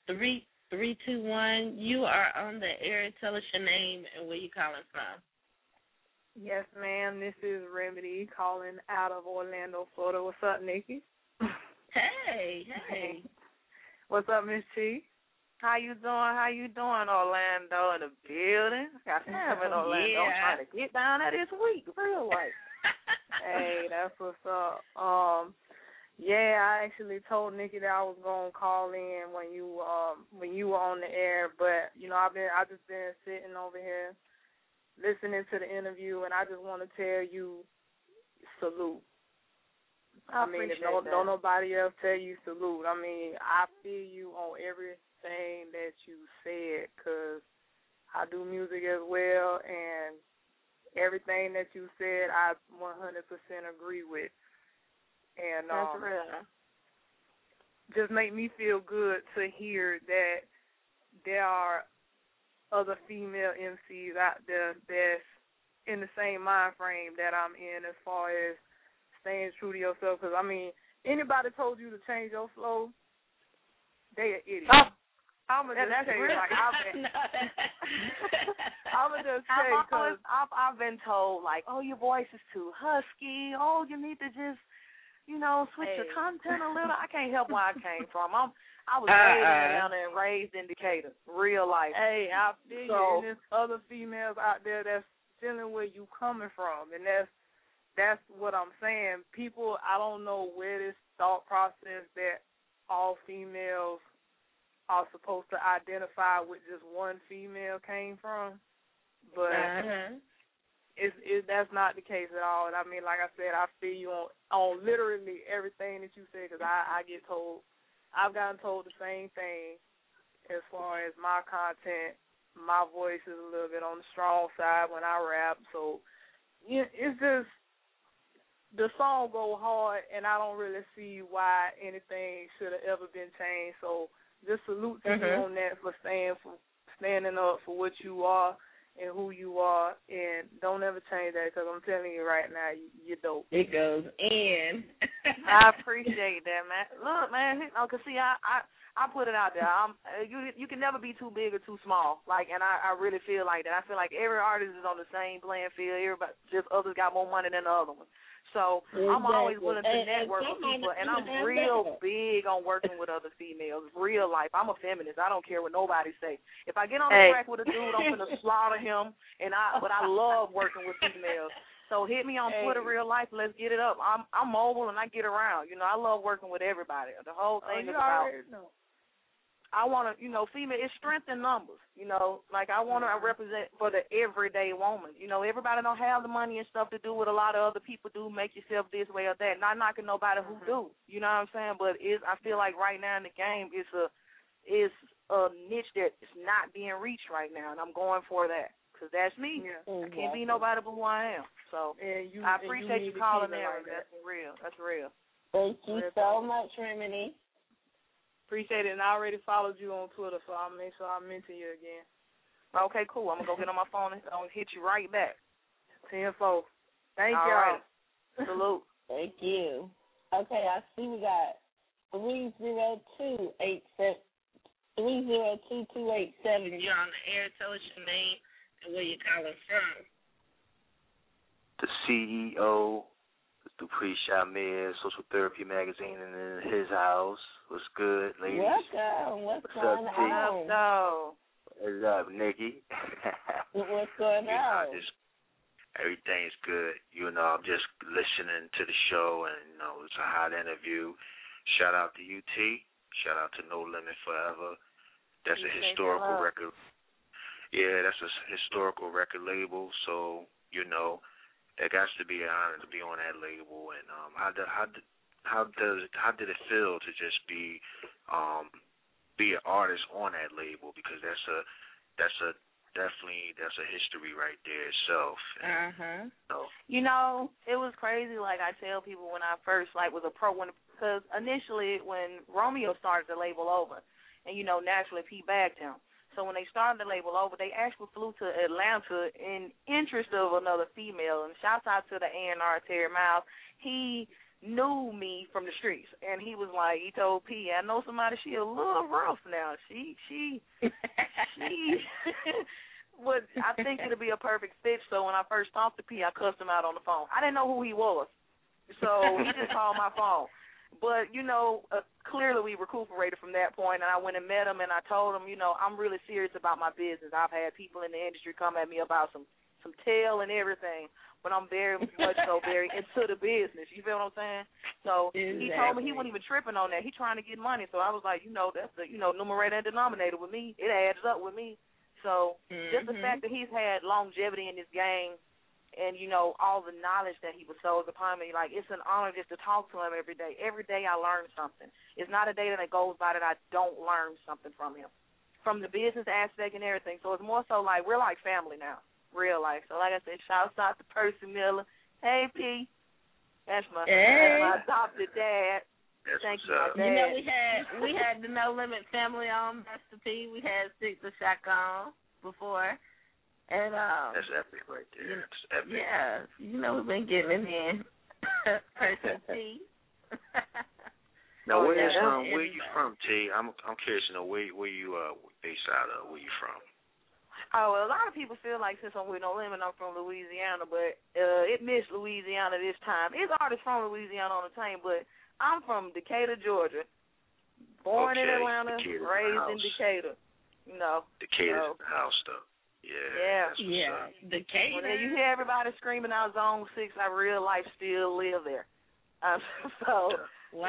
321, you are on the air. Tell us your name and where you calling from. Yes, ma'am. This is Remedy calling out of Orlando, Florida. What's up, Nikki? Hey. What's up, Miss T? How you doing, Orlando in the building? Got Sam in Orlando. I'm trying to get down there this week, real life. Hey, that's what's up. I actually told Nikki that I was gonna call in when you were on the air, but you know I've just been sitting over here listening to the interview, and I just want to tell you salute. I mean, if don't nobody else tell you salute. I mean, I feel you on everything that you said, because I do music as well, and everything that you said I 100% agree with. And that's real. Just make me feel good to hear that there are other female MCs out there that's in the same mind frame that I'm in as far as staying true to yourself. Because, I mean, anybody told you to change your flow, they an idiot. I'm going to just tell you, like, I've been told, like, oh, your voice is too husky. Oh, you need to just, switch your content a little. I can't help where I came from. I was raised in Atlanta and raised in Decatur, real life. Hey, I feel you. And there's other females out there that's feeling where you coming from, and that's what I'm saying. People, I don't know where this thought process that all females are supposed to identify with just one female came from, but that's not the case at all. And I mean, like I said, I feel you on literally everything that you said, because I've gotten told the same thing as far as my content. My voice is a little bit on the strong side when I rap, so it's just the song go hard, and I don't really see why anything should have ever been changed. So just salute to you on that for standing up for what you are and who you are, and don't ever change that, because I'm telling you right now, you're dope. It goes in. I appreciate that, man. Look, man, because see, I put it out there. You can never be too big or too small. Like, and I really feel like that. I feel like every artist is on the same playing field. Everybody, just others got more money than the other one. So I'm always willing to network with people, and I'm real big on working with other females, real life. I'm a feminist. I don't care what nobody say. If I get on the track with a dude, I'm going to slaughter him, but I love working with females. So hit me on Twitter, real life. Let's get it up. I'm mobile, and I get around. I love working with everybody. The whole thing is about I want to, female, it's strength in numbers, like I want to represent for the everyday woman. Everybody don't have the money and stuff to do what a lot of other people do, make yourself this way or that. Not knocking nobody who do, you know what I'm saying? But I feel like right now in the game, it's a niche that is not being reached right now, and I'm going for that because that's me. Yeah. I can't be nobody but who I am. So I appreciate you calling in. Like that's real. That's real. Thank you so much, Remedy. Appreciate it, and I already followed you on Twitter, so I'll make sure I mention you again. Okay, cool. I'm going to go get on my phone and I'll hit you right back. 10-4. Thank All y'all. right. Salute. Thank you. Okay, I see we got 302-287. You're on the air. Tell us your name and where you're calling from. The CEO, Dupree Shamir, Social Therapy Magazine, and in his house. What's good, ladies? Welcome. What's going on? What's up, Nikki? What's going on? Everything's good. I'm just listening to the show, and it's a hot interview. Shout out to UT. Shout out to No Limit Forever. That's a historical record. Yeah, that's a historical record label. So it got to be an honor to be on that label. And how did it feel to just be an artist on that label? Because that's a history right there itself. It was crazy. Like I tell people when I first was a pro, because initially when Romeo started the label over, and naturally P bagged him. So when they started the label over, they actually flew to Atlanta in interest of another female. And shouts out to the A&R, Terry Miles. He knew me from the streets, and he was like, he told P, I know somebody, she a little rough now. She would, I think it'll be a perfect fit. So when I first talked to P, I cussed him out on the phone. I didn't know who he was, so he just called my phone. But, clearly we recuperated from that point, and I went and met him, and I told him, I'm really serious about my business. I've had people in the industry come at me about some tail and everything, but I'm very much so very into the business. You feel what I'm saying? So He told me he wasn't even tripping on that. He trying to get money. So I was like, that's the, numerator and denominator with me. It adds up with me. So just the fact that he's had longevity in this game, and, all the knowledge that he bestows upon me, it's an honor just to talk to him every day. Every day I learn something. It's not a day that goes by that I don't learn something from him, from the business aspect and everything. So it's more so we're like family now, real life. So like I said, shouts out to Percy Miller. Hey, P. That's my adopted dad. Thank you, my dad. We had the No Limit family on, Master P. We had Stick the Shack on before. And that's epic right there. That's epic. Yeah, we've been getting it in. Person T. Now, where you from, T? I'm curious to know where you based out of. Where you from? Oh, well, a lot of people feel like since I'm with No Limit, I'm from Louisiana, but it missed Louisiana this time. It's artists from Louisiana on the team, but I'm from Decatur, Georgia. Born in Atlanta, raised in Decatur. Decatur's the house, though. Yeah. Decatur. When you hear everybody screaming out Zone 6, I real life still live there. Wow.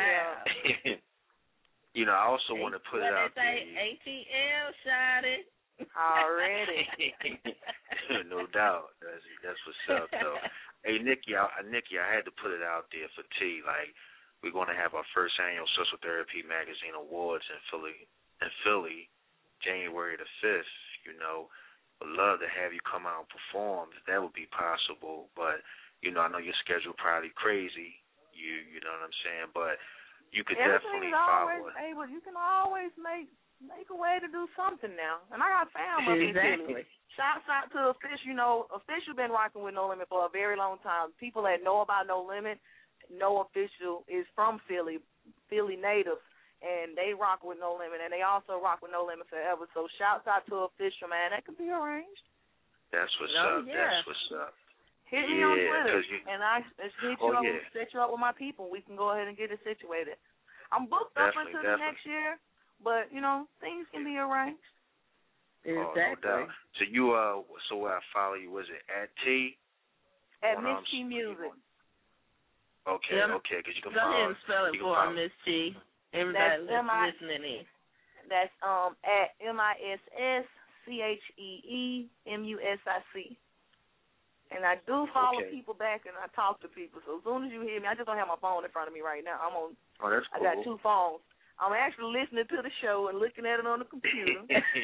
I also want to put it out there. ATL shot it. Already. No doubt. That's what's up, though. Hey, Nikki, I had to put it out there for T. We're going to have our first annual Social Therapy Magazine Awards in Philly, January the 5th. Would love to have you come out and perform if that would be possible. But, I know your schedule probably crazy. You know what I'm saying? But you could definitely follow it. You can always make a way to do something now. And I got family. Exactly. Shouts out to Official. Official been rocking with No Limit for a very long time. People that know about No Limit know Official is from Philly native. And they rock with No Limit, and they also rock with No Limit Forever. So shouts out to Official, man. That could be arranged. That's what's up. Yeah. That's what's up. Hit me on Twitter, and I set you up with my people. We can go ahead and get it situated. I'm booked up until the next year, but, things can be arranged. Exactly. No doubt. So so where I follow you, was it at T? At Miss T Music. Okay, because you can go ahead and spell it for Miss T. Everybody listening in. That's at MISSCHEEMUSIC. And I do follow people back, and I talk to people. So as soon as you hear me, I just don't have my phone in front of me right now. Oh, that's cool. I got two phones. I'm actually listening to the show and looking at it on the computer.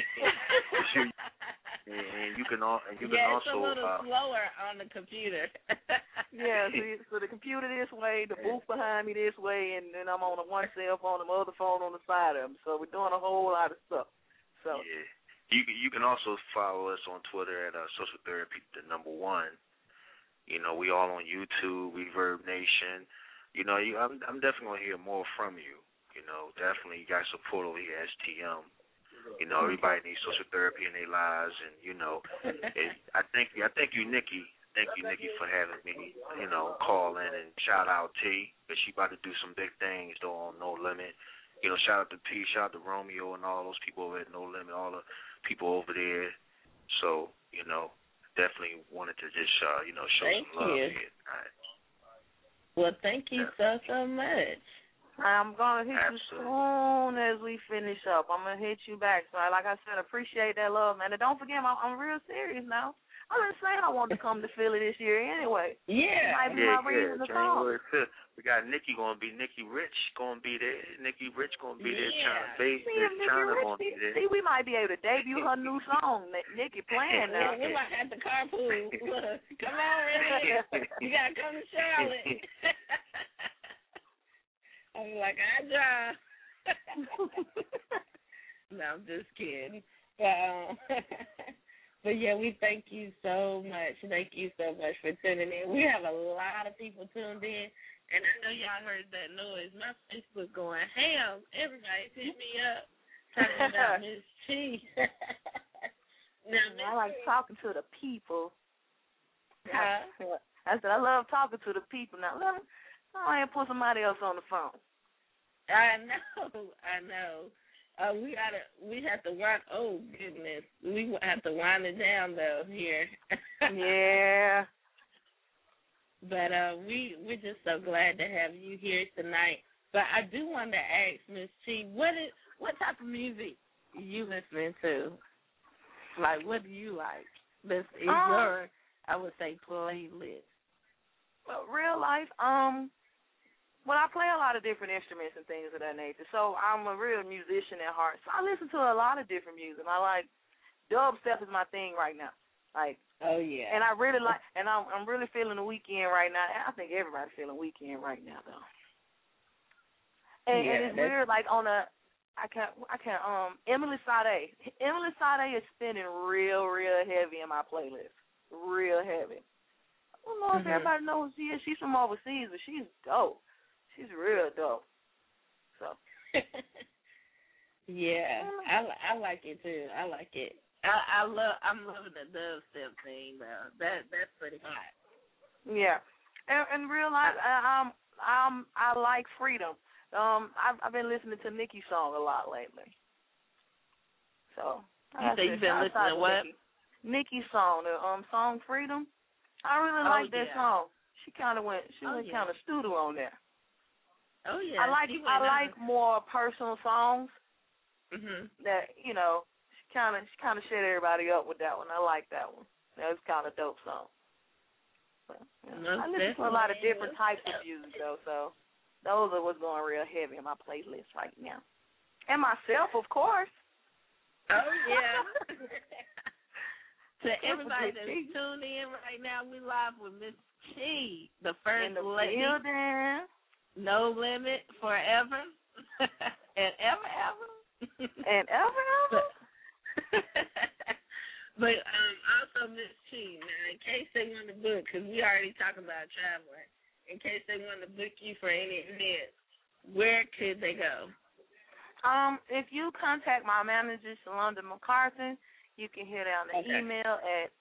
And you can also it's a little slower on the computer. Yeah, so the computer this way, the booth behind me this way, and then I'm on the one cell phone, the other phone on the side of them. So we're doing a whole lot of stuff. So yeah, you can also follow us on Twitter at Social Therapy #1. You know, we all on YouTube, Reverb Nation. You know, I'm definitely gonna hear more from you. You know, definitely you got support over here at STM. You know, everybody needs social therapy in their lives, and you know, I thank you, Nikki. Thank you, Nikki, for having me. You know, call in and shout out T, because she about to do some big things though on No Limit. You know, shout out to T, shout out to Romeo and all those people over at No Limit, all the people over there. So, you know, definitely wanted to just show some love here. All right. Well, thank you so much. I'm going to hit you soon as we finish up. I'm going to hit you back. So, like I said, appreciate that love, man. And don't forget, I'm real serious now. I've been saying I wanted to come to Philly this year anyway. Yeah. Might be my reason to come. January 5th. We got Nikki going to be, Nikki Rich going to be there. Nikki Rich going to be there. See, we might be able to debut her new song. Nikki playing now. We might have to carpool. Look, come on, Renee. You got to come to Charlotte. I'm like, I drive. No, I'm just kidding. But yeah, we thank you so much. Thank you so much for tuning in. We have a lot of people tuned in, and I know y'all heard that noise. My Facebook going ham. Everybody's hit me up talking about Miss T. Now, I like talking to the people. Huh? I said I love talking to the people. Now, I ain't put somebody else on the phone. I know. We have to wind. Oh goodness, we have to wind it down though here. Yeah. But we're just so glad to have you here tonight. But I do want to ask Miss T, what type of music are you listening to? Like, what do you like? This is your, I would say, playlist. Well, real life, well, I play a lot of different instruments and things of that nature, so I'm a real musician at heart. So I listen to a lot of different music. I like dubstep is my thing right now. Like, oh yeah. And I really like, and I'm really feeling the weekend right now. I think everybody's feeling weekend right now though. And it's weird, like I can't. Emily Sade. Emily Sade is spinning real heavy in my playlist. Real heavy. I don't know if everybody knows who she is. She's from overseas, but she's dope. She's real dope. So. Yeah, I like it too. I like it. I'm loving the dubstep thing though. That's pretty hot. Yeah, in real life, I like freedom. I've been listening to Nicki's song a lot lately. So. You say you've been listening to what? Nicki's song, the song Freedom. I really like that song. She went kind of studio on there. Oh yeah. I like more personal songs. That she kind of shut everybody up with that one. I like that one. That was kind of dope song. But, I listen to a lot of different types of music though, so those are what's going real heavy in my playlist right now. And myself, of course. Oh yeah. To everybody that's tuned in right now, we live with Miss T, the first lady. No Limit Forever and ever. And ever. But also Miss T, now in case they want to book, because we already talked about traveling, in case they want to book you for any events, where could they go? If you contact my manager, Shalonda McCarthy, you can hit down the email at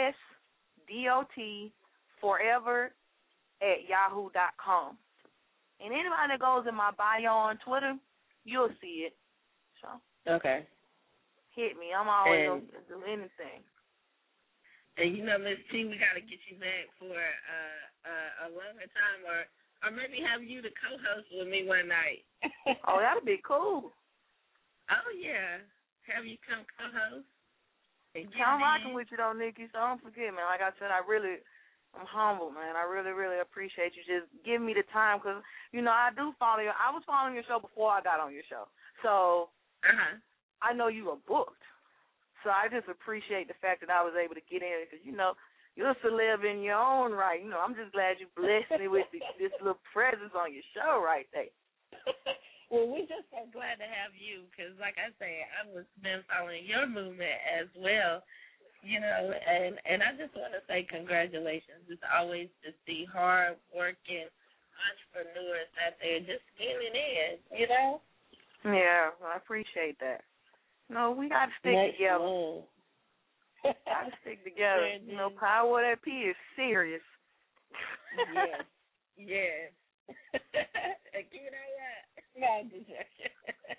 sdotforever@yahoo.com. And anybody that goes in my bio on Twitter, you'll see it. So hit me. I'm always going to do anything. And Miss T, we got to get you back for a longer time, or maybe have you to co-host with me one night. Oh, that'd be cool. Oh yeah, have you come co-host? I'm rocking with you though, Nikki. So don't forget, man. Like I said, I really I'm humbled, man. I really, really appreciate you just giving me the time because, you know, I do follow you. I was following your show before I got on your show. So I know you were booked. So I just appreciate the fact that I was able to get in because, you know, you're a celeb in your own right. You know, I'm just glad you blessed me with this little presence on your show right there. Well, we're just so glad to have you because, like I say, I've been following your movement as well. You know, and I just want to say congratulations. It's always to see hard-working entrepreneurs out there just getting in, you know? Yeah, I appreciate that. No, we got to stick together. Got to stick together. You know, Power That P is serious. Yes, yes. Keep it all right. No, I'm just joking.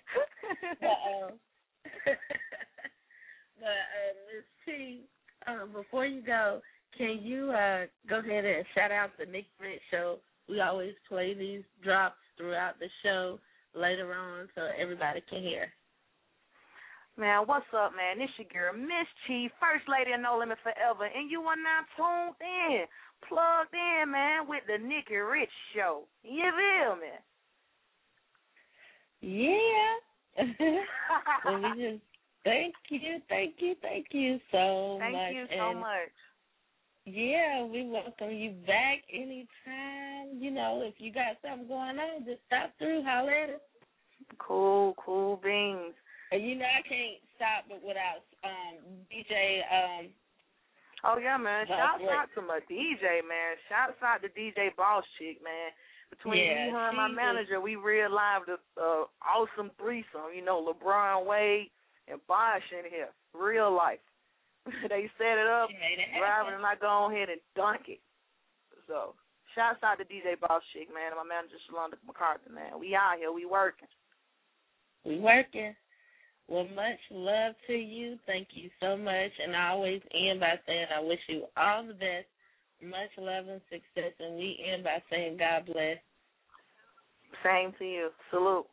But Ms. T, before you go, can you go ahead and shout out the Nikki Rich Show? We always play these drops throughout the show later on so everybody can hear. Man, what's up, man? This your girl, Miss Chief, First Lady of No Limit Forever, and you are now tuned in, plugged in, man, with the Nikki Rich Show. You feel me? Yeah. Well, we just thank you so much. Thank you so much. Yeah, we welcome you back anytime. You know, if you got something going on, just stop through, holler at us. Cool beans. And you know, I can't stop but without DJ. Oh yeah, man. Shouts out to my DJ, man. Shouts out to DJ Boss Chick, man. Between me, her, and my manager, we realized an awesome threesome. You know, LeBron Wade and Bosh in here, real life. They set it up, driving, and I go ahead and dunk it. So, shouts out to DJ Boss Chick, man, and my manager, Shalonda McCarthy, man. We out here. We working. Well, much love to you. Thank you so much. And I always end by saying I wish you all the best, much love and success. And we end by saying God bless. Same to you. Salute.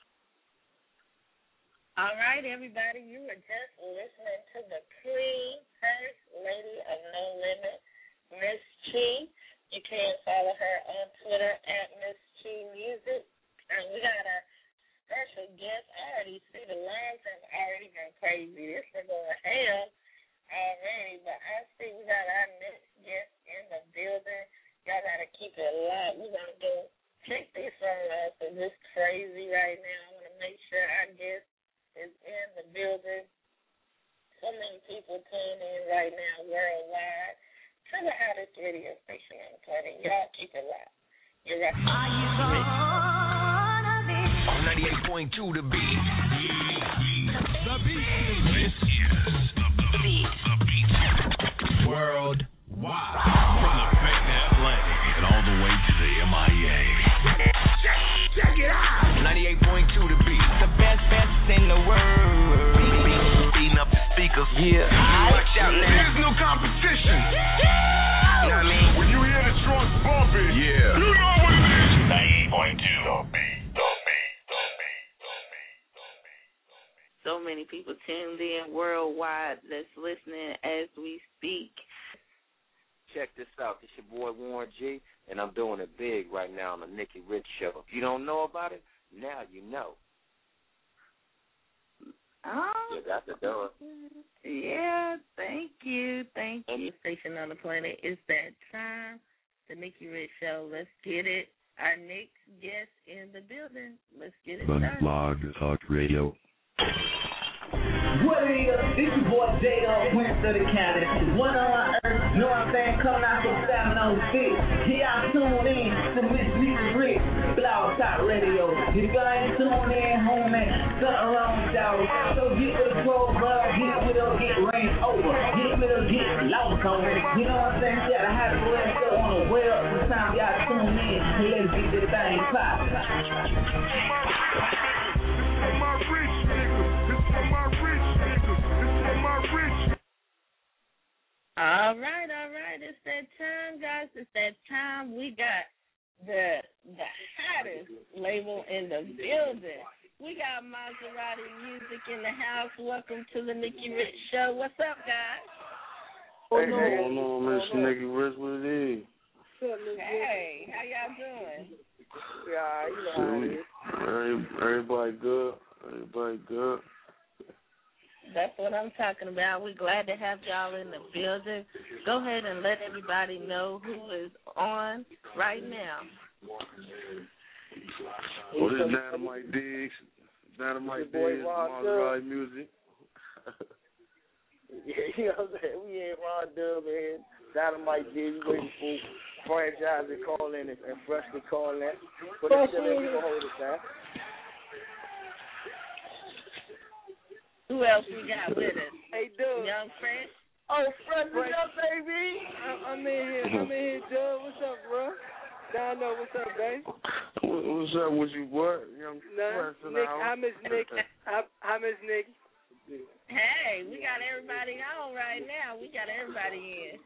All right, everybody. You were just listening to the First Lady of No Limit, Miss Chi. You can follow her on Twitter at Miss Chi Music. And we got our special guest. I already see the lines have already gone crazy. This is going ham already, but I see we got our next guest in the building. Y'all got to keep it locked. We're going to go check this phone out because it's crazy right now. I want to make sure our guest is in the building. So many people tune in right now worldwide to the hottest radio station on the planet. Y'all keep it locked. You're right. Are you gonna be? 98.2 The Beat. The Beat. This is The Beat. Worldwide. From the Bay to Atlantic and all the way to the MIA. Check it out. 98.2 The Beat. The best in the world. Beating up the speakers. Yeah. Watch out now. There's no competition. You know what I mean? When you hear the drums bumping, yeah. You know what it is. 98.2 The Beat. So many people tuned in worldwide that's listening as we speak. Check this out. It's your boy Warren G, and I'm doing it big right now on the Nikki Rich Show. If you don't know about it, now you know. Oh, that's the door. Yeah, thank you. Station on the planet. It's that time. The Nikki Rich Show. Let's get it. Our next guest in the building. Let's get it started. Blog Talk Radio. What it is, this your boy J.O. Prince of the County. One on my earth, know what I'm saying? Coming out from 706. Here I tune in to Miss Nikki Rich, Blog Talk Radio. You guys tune in, homie. Something wrong with y'all. So get with the program, get with them, get rained over. Get with them, get lost on it. You know what I'm saying? You gotta have the rest up on the well. Sometimes y'all tune in. Let's get this thing poppin'. All right. It's that time, guys. It's that time. We got the hottest label in the building. We got Maserati Music in the house. Welcome to the Nikki Rich Show. What's up, guys? What's going on, Miss Nikki Rich? What it is? Hey, how y'all doing? Yeah, you know how it is. Everybody good. Everybody good. That's what I'm talking about. We're glad to have y'all in the building. Go ahead and let everybody know who is on right now. Well, this is Dynamite Diggs. Dynamite Diggs, Maserati Music. Yeah, you know what I'm saying? We ain't Ron Dub and Dynamite Diggs. We waiting for franchise to call in and Fresh to call in. But it's still in, we gonna hold it down. Who else we got with us? Hey, Dub. Young Fresh? Oh, Fresh, what's up, baby? I'm in here, Dub. What's up, bro? Dino, what's up, babe? What's up with you, boy? Young Fresh in the house. Hi, Miss Nick. Hi, Miss Nick. Hey, we got everybody on right now. We got everybody in.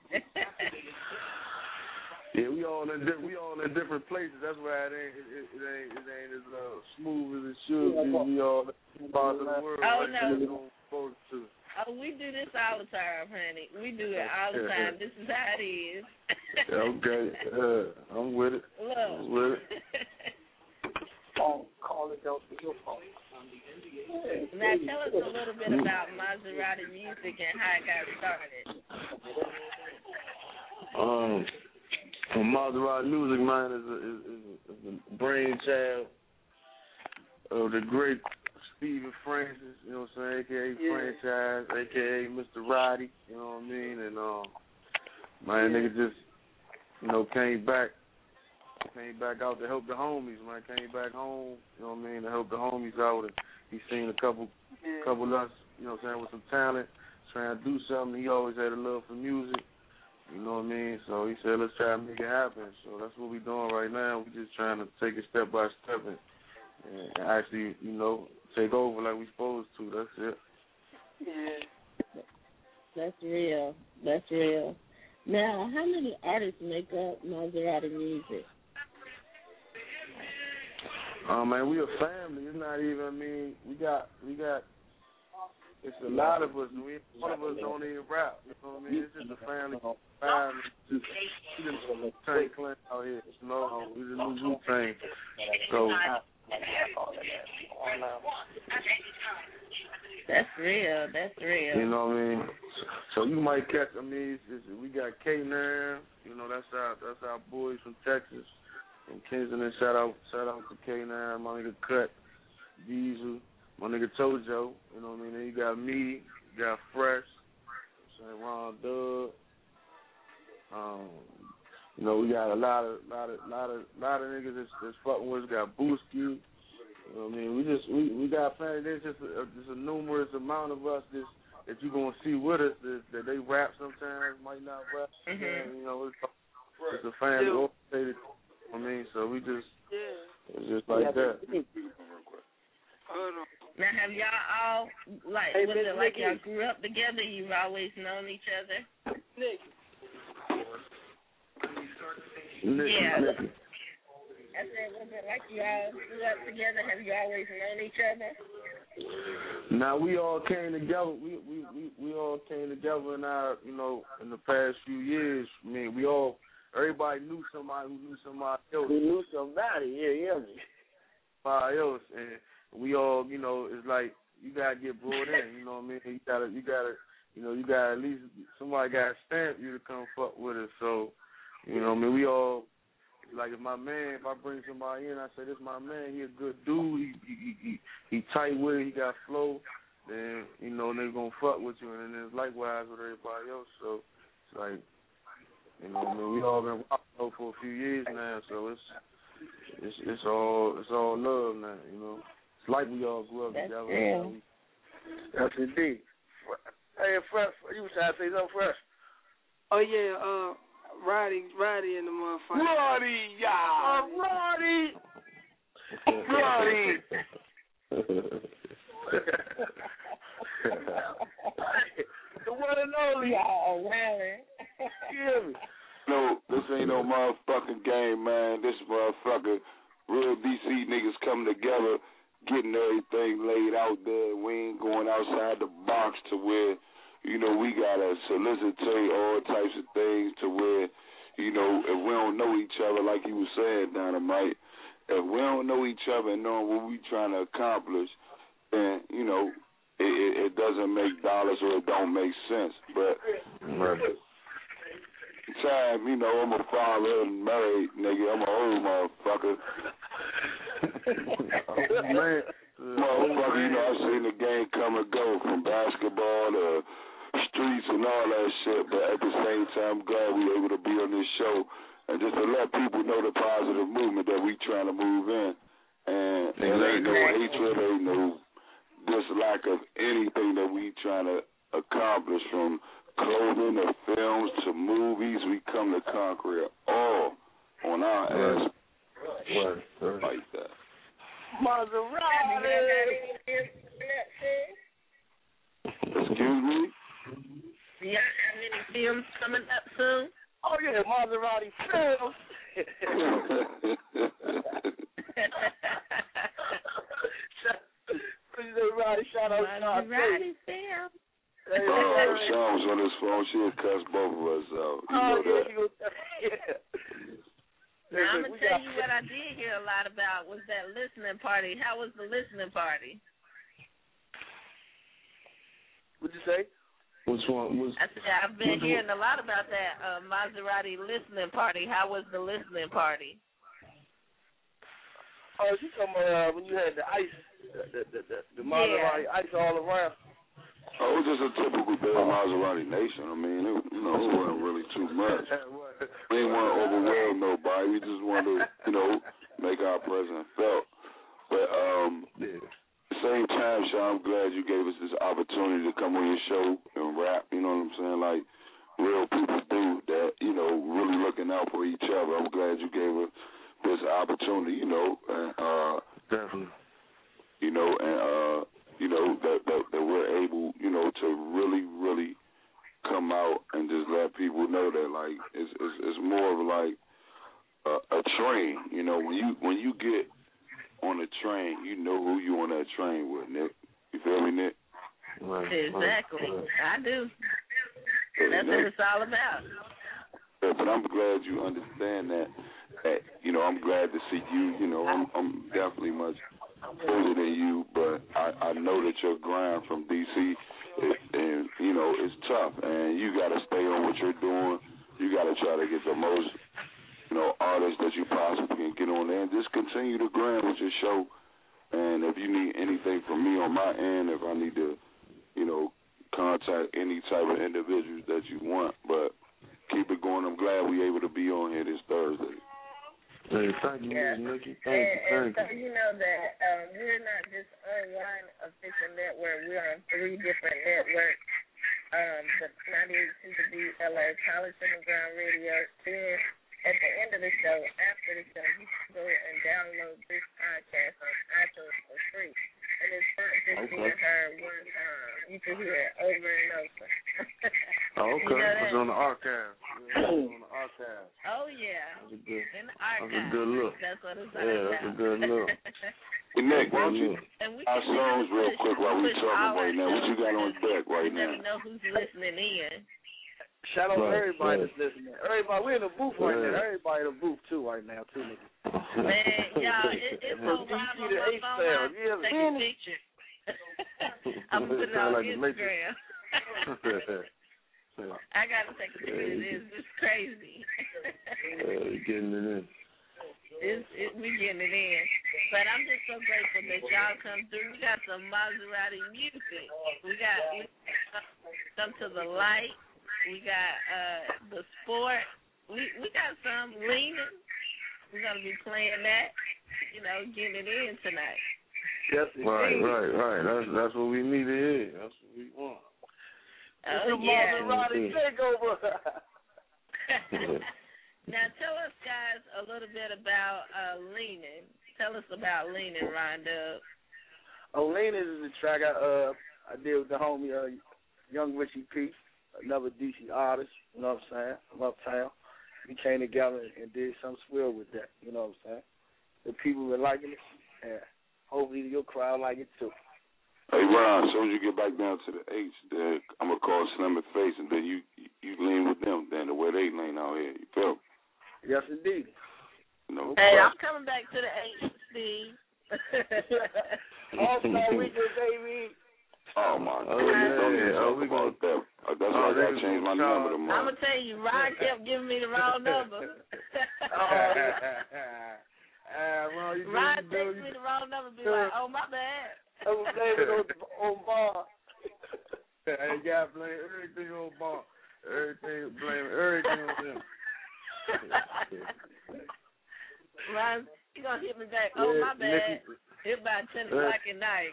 Yeah, we all in different places. That's why it ain't as smooth as it should be. We all part of the world. Oh like no. Oh, we do this all the time, honey. We do it all the time. This is how it is. Okay, I'm with it. Look. I'm with it. Call it out to your phone. Now tell us a little bit about Maserati Music and how it got started. Maserati Music, man, is a brainchild of the great Stephen Francis, you know what I'm saying, a.k.a. Franchise, a.k.a. Mr. Roddy, you know what I mean, and man, nigga just, came back out to help the homies, man, came back home, you know what I mean, to help the homies out, and he seen a couple of us, you know what I'm saying, with some talent, trying to do something. He always had a love for music. You know what I mean? So he said, let's try to make it happen. So that's what we're doing right now. We're just trying to take it step by step and actually, take over like we're supposed to. That's it. Yeah. That's real. That's real. Now, how many artists make up Maserati Music? Man, we a family. It's not even, we got it's a lot of us. One of us don't even rap. You know what I mean? It's just a family. We just Wu-Tang Clan out here. We the new Wu-Tang. So that's real. That's real. You know what I mean? So you might catch. We got K9. That's our boys from Texas, from Kingston. Shout out to K9. My nigga Cut, Diesel. My nigga Tojo, you know what I mean? Then you got me, you got Fresh, Ron Dub. We got a lot of niggas that's fucking with us. Got Boosky, you know what I mean? We got family. There's just a numerous amount of us that you gonna see with us that they rap sometimes, might not rap. Mm-hmm. It's a family oriented. I mean, so we just it's just like that. Now, have y'all all, was it like y'all grew up together? You've always known each other? Nick. Yeah. I said, was it like you all grew up together? Have you always known each other? Now, we all came together. We all came together in our, in the past few years. I mean, everybody knew somebody who knew somebody else. Who knew somebody, yeah. Somebody else, and we all, it's like you gotta get brought in. You know what I mean? You gotta, you gotta at least somebody gotta stamp you to come fuck with us. So, you know what I mean? We all, like if I bring somebody in, I say this my man. He a good dude. He tight with it. He got flow. Then they're gonna fuck with you, and then it's likewise with everybody else. So it's like, we all been walking for a few years now. So it's all love now. It's like we all grew up together. Yeah. That's indeed. Hey, Fresh, you was trying to say something, Fresh? Oh, yeah, Roddy in the motherfucker. Roddy! The one and only. Y'all rallying. Hear me? No, this ain't no motherfucking game, man. This motherfucker, real DC niggas coming together, getting everything laid out there. We ain't going outside the box to where you know, we gotta solicitate all types of things to where, you know, if we don't know each other, like you were saying, Dynamite, if we don't know each other and know what we trying to accomplish, then, you know, it doesn't make dollars or it don't make sense. But time, you know, I'm a father and married nigga. I'm an old motherfucker. Man. Motherfucker, you know, I've seen the game come and go from basketball to streets and all that shit, but at the same time, I'm glad we were able to be on this show and just to let people know the positive movement that we trying to move in. And there ain't no hatred, there ain't no dislike of anything that we trying to accomplish, from clothing to films to movies. We come to conquer it all on our ass like that. Maserati. Excuse me? Do y'all have any films coming up soon? Oh, yeah, Maserati Films. Shout out Maserati Films. Sean was on his phone. She'll cuss both of us out. You know that. Now, I'm going to tell you what I did hear a lot about was that listening party. How was the listening party? What'd you say? Which one? I said, I've been hearing a lot about that Maserati listening party. How was the listening party? Oh, you talking about when you had the ice, the Maserati ice all around? Oh, it was just a typical day of Maserati Nation. I mean, it wasn't really too much. We didn't want to overwhelm nobody. We just wanted to, make our presence felt. But at the same time, Sean, I'm glad you gave us this opportunity to come on your show and rap. You know what I'm saying? Like real people do that, really looking out for each other. I'm glad you gave us this opportunity, and definitely. That we're able, to really, really come out and just let people know that, like, it's more of like a train. When you get on a train, you know who you on that train with, Nick. You feel me, Nick? Exactly. I do. That's what it's all about. Yeah, but I'm glad you understand that. I'm glad to see you. I'm definitely much older than you, but I know that your grind from D.C. It's tough, and you got to stay on what you're doing. You got to try to get the most, artists that you possibly can get on there, and just continue to grind with your show. And if you need anything from me on my end, if I need to, contact any type of individuals that you want, but keep it going. I'm glad we able to be on here this Thursday. Hey, thank you, Ms. Nikki. Thank you. So you know that we're not just on one official network. We're on 3 different networks. The 98 to be LA College Underground Radio. Then at the end of the show, after the show, you can go and download this podcast on iTunes for free. And it's not just being heard one time. You can hear it over and over. Okay. It's on the archive. Oh, yeah. That's in the archive. That's a good look. That's what it's all about. That's a good look. Hey, Nick, why don't you our songs real quick while we talking right now? What you got on deck right now? You never know who's listening in. Shout out to everybody that's listening. Everybody, we're in the booth right now. Everybody in the booth, too, right now, too, nigga. Man, y'all, it's so wild on my phone. I'm taking pictures. I'm putting it on Instagram. I got to take a picture of this. It's crazy. Getting it in. We getting it in. But I'm just so grateful that y'all come through. We got some Maserati music. We got Come to the Light. We got the sport. We got some leaning. We're gonna be playing that. Getting it in tonight. Yes, right. That's what we need to hear. That's what we want. Oh, yeah. Maserati takeover. Now tell us guys a little bit about leaning. Tell us about leaning, Rondo. Leaning is a track I did with the homie Young Richie P. Another DC artist, you know what I'm saying, from Uptown. We came together and did some swell with that, you know what I'm saying. The people were liking it, and hopefully your crowd like it too. Hey, Ron, as soon as you get back down to the H, I'm gonna call Slim and Face, and then you lean with them. Then the way they lean out here, you feel? Yes, indeed. No Hey, question. I'm coming back to the 8, Steve. All-Star Weekend, baby. Oh my goodness! Don't even talk about that. That's why I gotta change my number I'm tomorrow. gonna tell you, Rod kept giving me the wrong number. Rod texted me the wrong number, be like, "Oh my bad." I was blaming on Bar. I gotta blame everything on Bar. Blame everything on them. Rod, you gonna hit me back? Oh my bad. It's about 10 o'clock at night.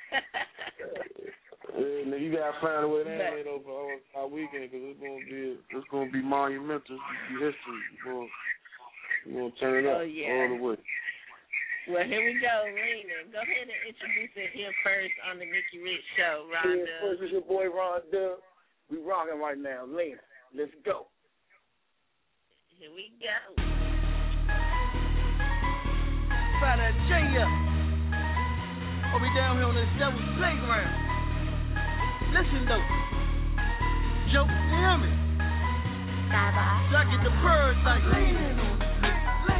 Nigga, you gotta find a way to handle it over our weekend, because it's gonna be monumental. It's gonna be history. We're gonna turn it up all the way. Well, here we go, Lena. Go ahead and introduce it here first on the Nikki Rich Show, Ron Dub. First is your boy Ron Dub. We rocking right now, Lena. Let's go. Here we go. Find that J up. I'll be down here on this devil's playground. Listen though, Joe, you hear me? So I get the birds like leaning on this nigga.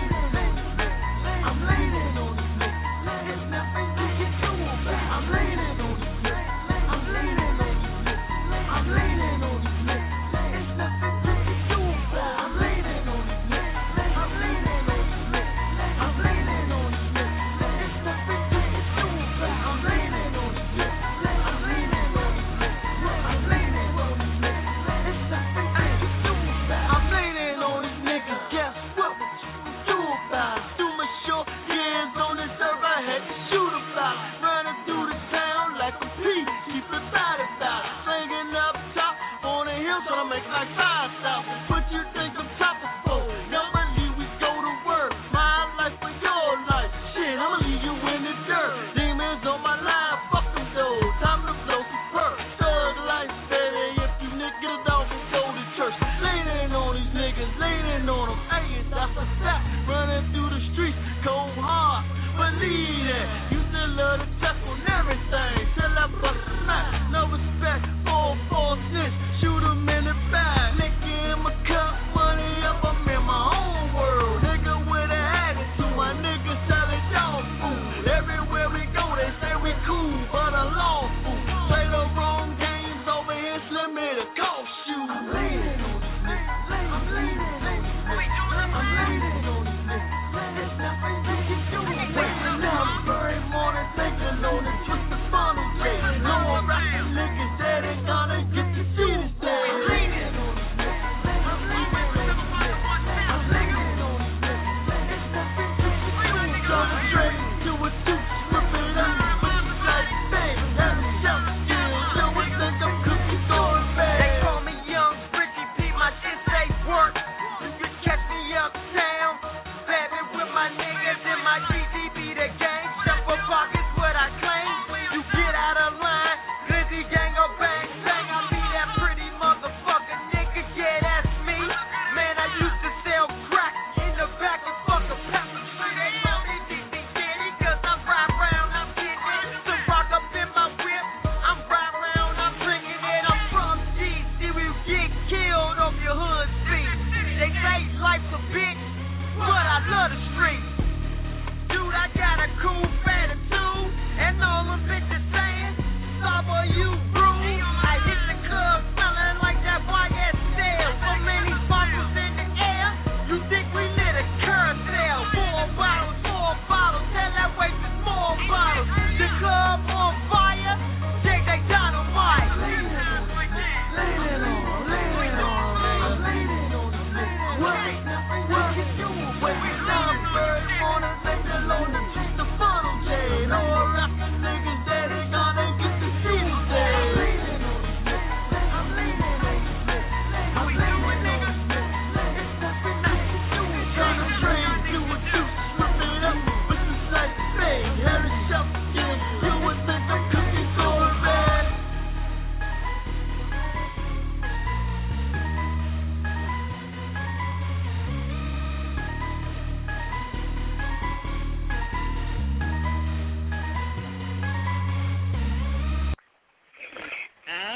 I'm leaning on this nigga. It's nothing you can do about it. I'm leaning on this nigga. I'm leaning on this nigga. I'm leaning on this nigga. It's nothing you can do about it. I'm leaning on this nigga. I'm leaning on this nigga. I'm leaning on this nigga. It's nothing you can do about it. I'm leaning on this nigga. I'm leaning on this nigga. I'm leaning on this nigga. It's nothing you can do about it. I'm leaning on this nigga. Guess what would you do about it? Through my short years on this earth, I had to shoot about it. Running through the town like a pea. Keep it bad about it. Singing up top on the hill, trying to make like 5,000. What you think I'm topping for? Normally we go to work. My life for your life. Shit, I'ma leave you in the dirt. Demons on my line, fuck them though. Time to blow some perks. Thug life, baby. If you niggas don't go to church. Leaning on these niggas, leaning on them. Hey, that's a fact. Running through the streets, cold hard. Believe that. Used to love to check on everything. Till I bust a smack. No respect for a false snitch. Shoot 'em in the back. Nigga in my cup, money up, I'm in my own world. Nigga with an attitude, my nigga selling dog food. Everywhere we go, they say we cool, but a lawful. Play the wrong games over here, Slim me to cost you. I'm leaning on this nigga. I'm leaning on this nigga. I'm leaning on this nigga. There's nothing you can do. Waking up every morning, thinking on the twist the funnel. No more rapping niggas that ain't gonna get to see this day. I'm leaning on this nigga. I'm leaning on this nigga. I'm leaning on this nigga. There's nothing you can do. Going straight to a deuce, rip it up, with the light bang. That's a shout skill. Yo, I think I'm cooking going bad. They call me Young Ricky P, my shit say work. You can catch me uptown, baby, with my niggas in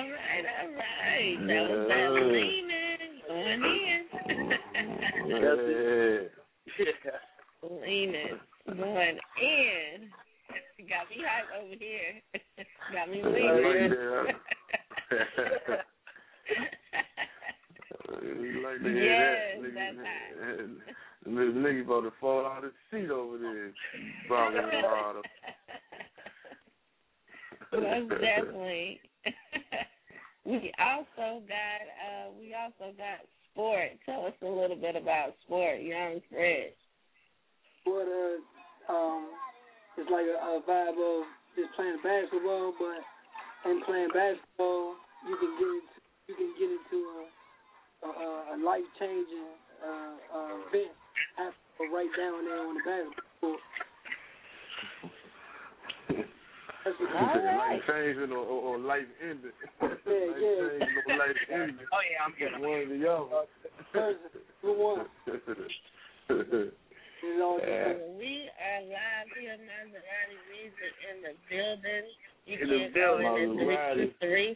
That was that leaning, going in. Leaning, going in. Got me hype over here. Got me leaning. Yes, that's hot. Miss Nikki about to fall out of the seat over there. Most definitely. We also got sport. Tell us a little bit about sport, Young Fresh. Sport, it's like a vibe of just playing basketball, but in playing basketball, you can get into a life changing event right down there on the basketball. Life changing or life ending. Life ending. Oh yeah, I'm getting one of the young. One. We are live here, Maserati Music in the building. You can call in at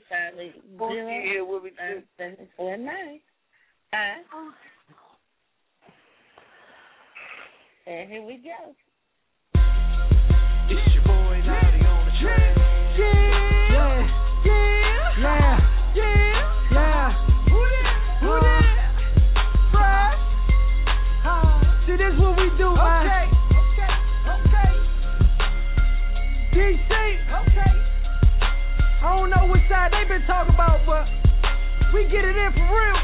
335-0749. And here we go. It's your boy Naughty on the track. See, this what we do, man. Okay. DC. Okay. I don't know which side they been talking about, but we get it in for real.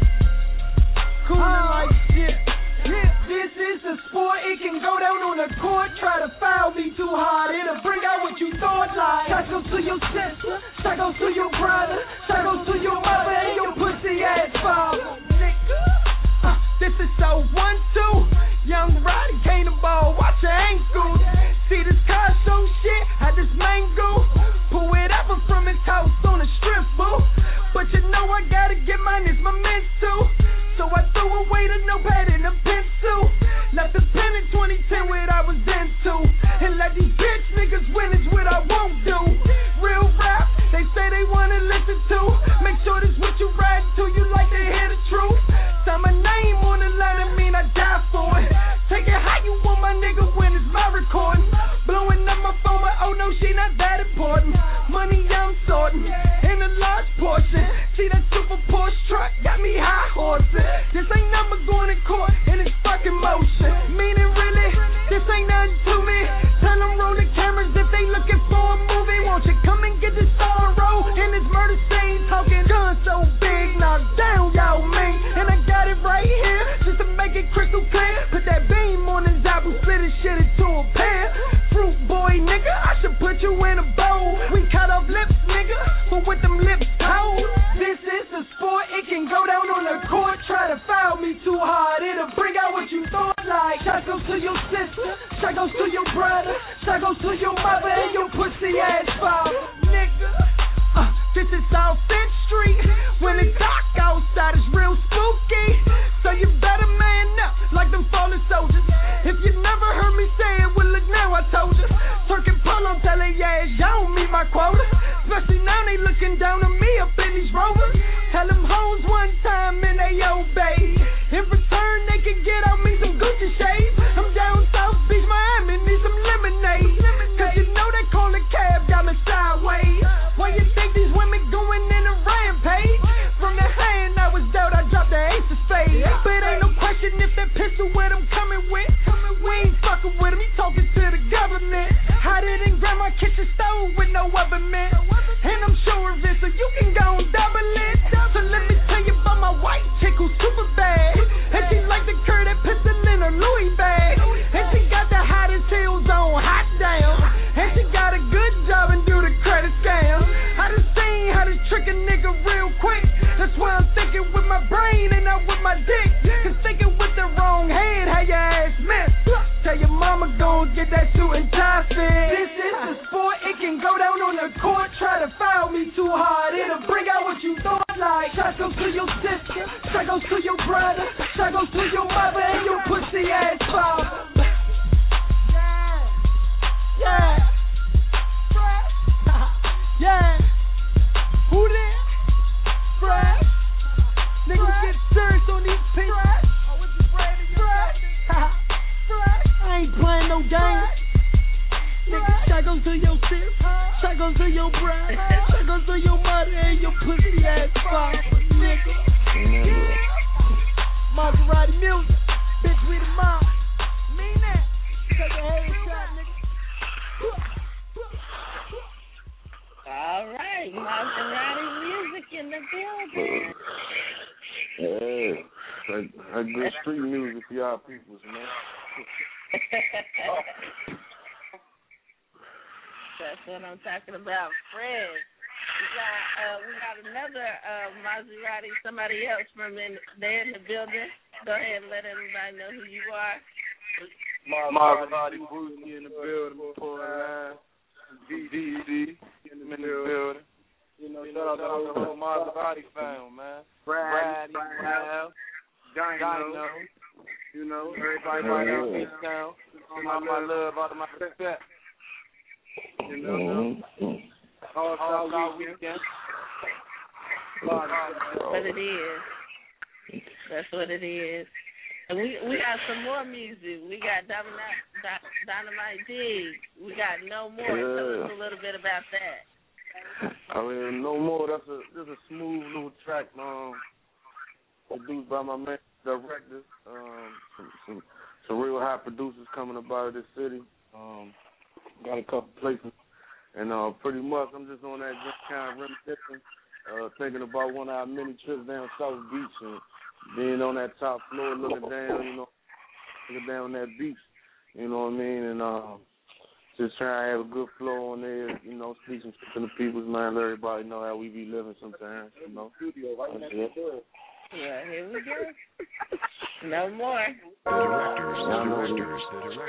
Coolin' like shit. Yeah, this is a sport, it can go down on the court. Try to foul me too hard, it'll bring out what you thought like. Psycho to your sister, psycho to your brother, psycho to your mother and your pussy ass father. This is so 1-2. Young Roddy came to ball, watch your ankles. See this costume shit, I just mango. Pull it up from his house on a strip, boo. But you know I gotta get mine, it's my mental. So I threw away the notepad and a pencil. Left the pen in 2010 what I was into. And let these bitch niggas win is what I won't do. Real rap, they say they wanna listen to. Make sure this what you ride to, you like to hear the truth. Sign my name on the line, I mean I die for it. Take it how you want my nigga when it's my recording. Blowing up my phone, but oh no, she not that important. Money I'm sorting, in a large portion. See that super Porsche truck, got me high horsing. This ain't number going to court, and it's fucking motion. Meaning really, this ain't nothing to me. Tell them roll the cameras if they looking for a movie. Won't you come and get this star roll in this murder scene? Talking gun so big, knock down y'all man. And I got it right here, just to make it crystal clear. Put that beam on his apple, split his shit into a pear. Fruit boy, nigga, I should put you in a bowl. We cut off lips, nigga, but with them lips cold. This is a sport, it can go down on the court. Try to foul me too hard, it'll bring out what you thought like. Shot goes to your sister, shot goes to your brother, shot goes to your mother and your pussy ass father, nigga. This is South 5th Street. When it's dark outside, it's real spooky. So you better man up like them fallen soldiers. If you never heard me say it, well look now I told you. Turk and pull on telling your ass y'all don't meet my quota. Especially now they looking down on me up in these Rovers. Tell them hoes one time and they obey. In return they can get on me some Gucci shades. I'm down South Beach, Miami, need some lemonade. Cause you know they call a cab, got me sideways. Why you think these women going in a rampage? From the hand I was dealt, I dropped the ace of spades. But ain't no question if that pistol what I'm coming with. We ain't fucking with him, he talking to the government. Hide it in grandma kitchen stove with no oven man. And I'm sure of it, so you your bride. Check us on your mother and your pussy ass father, nigga. Maserati music, bitch, we the mob. Mean that. Take a head shot, nigga. All right, Maserati music in the building. Yeah, that good street music for y'all peoples, man. That's what I'm talking about, Fred. We got another Maserati, somebody else from there in the building. Go ahead and let everybody know who you are. Maserati Brucey in the building, before line. DD in the building. You know, shout out to the whole Maserati family, man. Brad, Dino, you know, everybody right out in town. All my love, all my respect. You know, all weekend. That's what it is. That's what it is. And we got some more music. We got Dynamite D. We got No More. Tell us a little bit about that. I mean, No More. That's a smooth little track, produced by my man directors. Some real high producers coming up out of this city. Got a couple places, and pretty much I'm just on that just kind of reminiscing, thinking about one of our many trips down South Beach and being on that top floor, looking down, looking down that beach, you know what I mean, and just trying to have a good flow on there, speaking to the people's mind, let everybody know how we be living sometimes, Yeah, here we go. No more. The directors.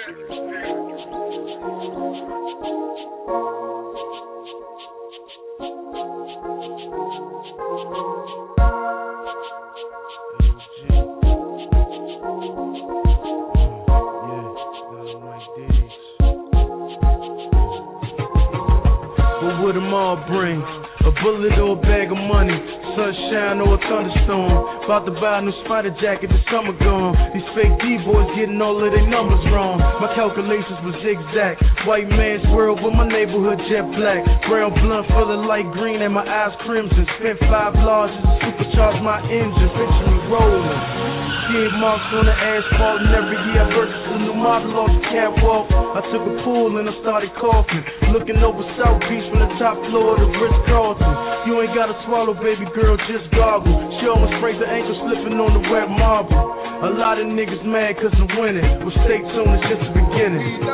What would them all bring? A bullet or a bag of money? Sunshine or a thunderstorm. About to buy a new spider jacket, the summer gone. These fake D-boys getting all of their numbers wrong. My calculations were zigzag. White man's world, but my neighborhood jet black. Brown blunt full of light green and my eyes crimson. Spent 5 large to supercharge my engine. Picture me rolling. Skid marks on the asphalt, and every year I purchased a new model off the catwalk. I took a pool and I started coughing, looking over South Beach from the top floor of the Ritz-Carlton. You ain't gotta swallow, baby girl, just gargle. She almost sprained her ankle slipping on the wet marble. A lot of niggas mad cause I'm winning, but stay tuned, it's just the beginning.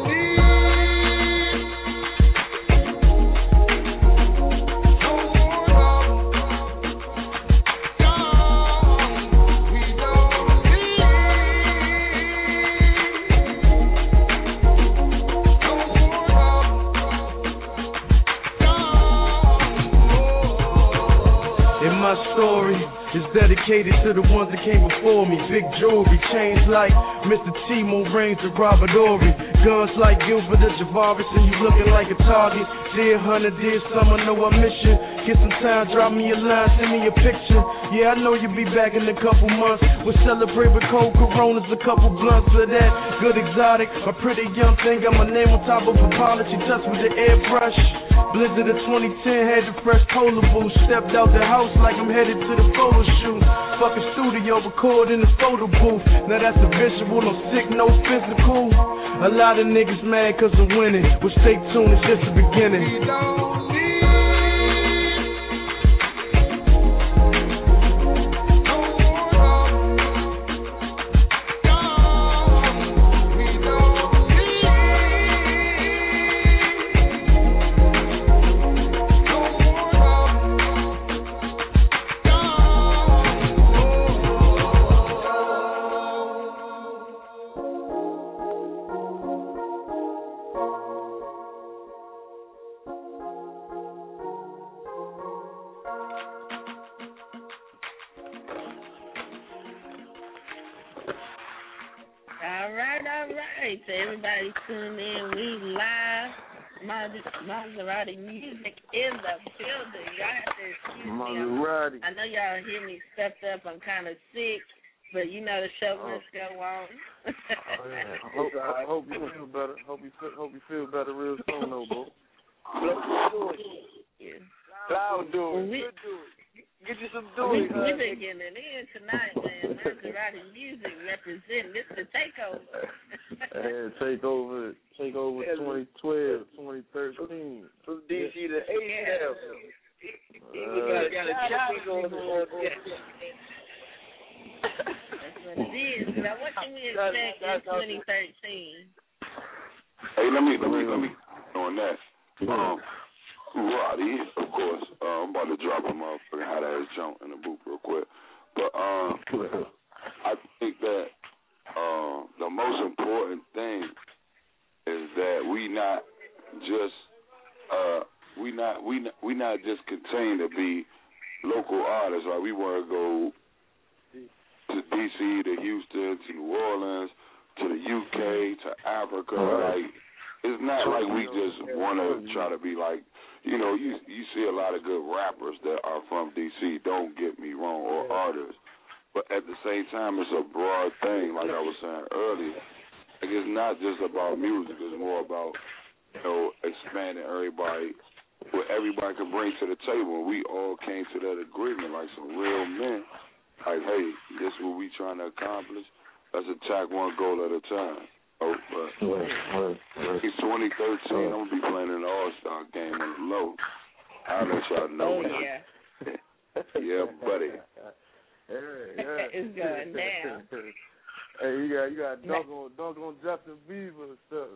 My story is dedicated to the ones that came before me. Big jewelry, chains like Mr. Timo Reigns and Robert Ory. Guns like Gilbert and Javaris, and you looking like a target. Dear hunter, dear summer, know I miss you. Get some time, drop me a line, send me a picture. Yeah, I know you'll be back in a couple months. We'll celebrate with cold Coronas, a couple blunts of that good exotic. My pretty young thing got my name on top of a polish. She touched with the airbrush. Blizzard of 2010 had the fresh polar boost. Stepped out the house like I'm headed to the photo shoot. Fucking studio, record in the photo booth. Now that's a visual, no sick, no physical. A lot of niggas mad cause I'm winning. Well, stay tuned, it's just the beginning. All right. So everybody tune in. We live. Maserati music in the building. Y'all have to excuse me. I know y'all hear me stepped up. I'm kind of sick, but you know the show must go on. I hope you feel better. Hope you feel better real soon, though, bro. do it. Loud do it. Good do it. Get you some We've been getting it in tonight, man. Maserati Music representing. This the takeover. Take over 2012, 2013. From DC to ATL. Got a chopper on the That's what it is. Now, what can we expect in 2013? Hey, let me on that. Roddy, of course. I'm about to drop a motherfucking hot ass jump in the booth real quick. But I think that the most important thing is that we not just continue to be local artists. Like we want to go to DC, to Houston, to New Orleans, to the UK, to Africa. Like it's not like we just want to try to be like. You know, you see a lot of good rappers that are from D.C., don't get me wrong, or artists. But at the same time, it's a broad thing, like I was saying earlier. Like, it's not just about music. It's more about, you know, expanding everybody, what everybody can bring to the table. And we all came to that agreement like some real men. Like, hey, this is what we trying to accomplish. Let's attack one goal at a time. Oh, but it's 2013. I'm gonna be playing in the All-Star game on the low. I'll let y'all know. Oh yeah. Yeah, buddy. It's going down. Hey, you got dunk on Justin Bieber and stuff.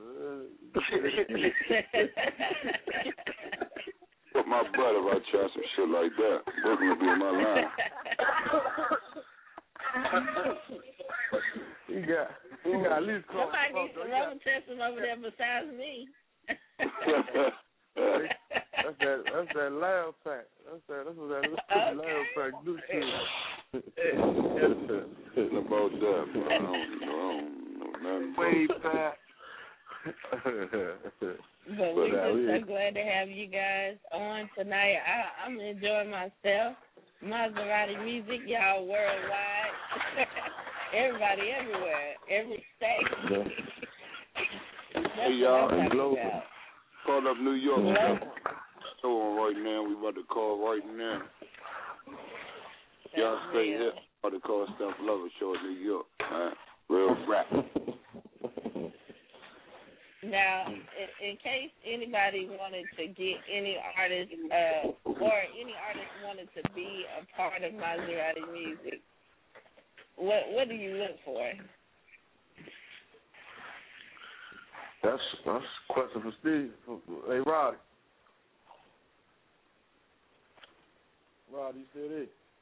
Put my butt if I try some shit like that. Brooklyn will be in my line. You got at least call. Somebody needs to rubber test him over there besides me. That's that loud pack. That's what that loud pack do shit. About that, bro. I don't know nothing. Way back. But we're just so glad to have you guys on tonight. I'm enjoying myself. Maserati Music, y'all worldwide. Everybody everywhere, every state. Hey, y'all. Call up New York. Show on right now. We about to call right now. Y'all stay here. About to call Stuff Lover Show in New York. Real rap. Now, in case anybody wanted to get any artist or any artist wanted to be a part of Maserati Music, what do you look for? That's a question for Steve. Hey, Roddy. Roddy, you still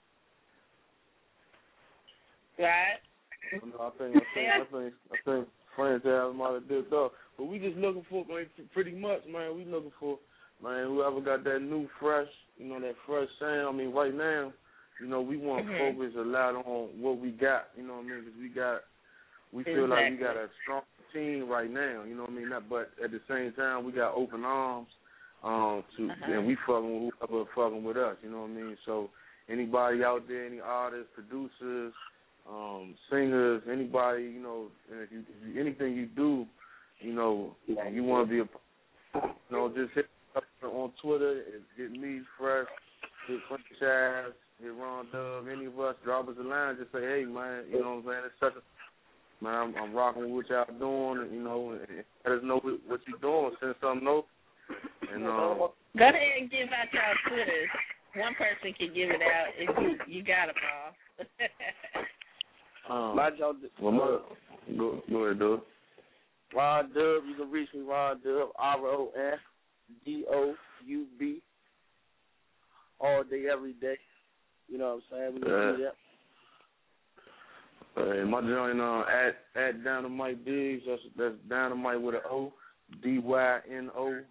there? Right. No, I think franchise might have dipped off. But we just looking for, man, pretty much, man, we looking for, man, whoever got that new fresh, that fresh sound. I mean, right now, we want to focus a lot on what we got, you know what I mean? Because we feel like we got a strong team right now, you know what I mean? But at the same time, we got open arms and we fucking with whoever fucking with us, you know what I mean? So anybody out there, any artists, producers, singers, anybody, and if you anything you do, and you want to be just hit up on Twitter, get me fresh, get franchise, get Ron Dub, any of us, drop us a line, just say, hey man, you know what I'm saying? It's such a man, I'm rocking with what y'all doing, and let us know what you're doing, send something over. And go ahead and give out y'all Twitters. One person can give it out if you got them all. Go ahead, Dub. Ron Dub, you can reach me, Ron Dub, RONDOUB, all day, every day. You know what I'm saying? We can do that. My joint at Dynamite Diggs. That's Dynamite with an O, DYNOMITE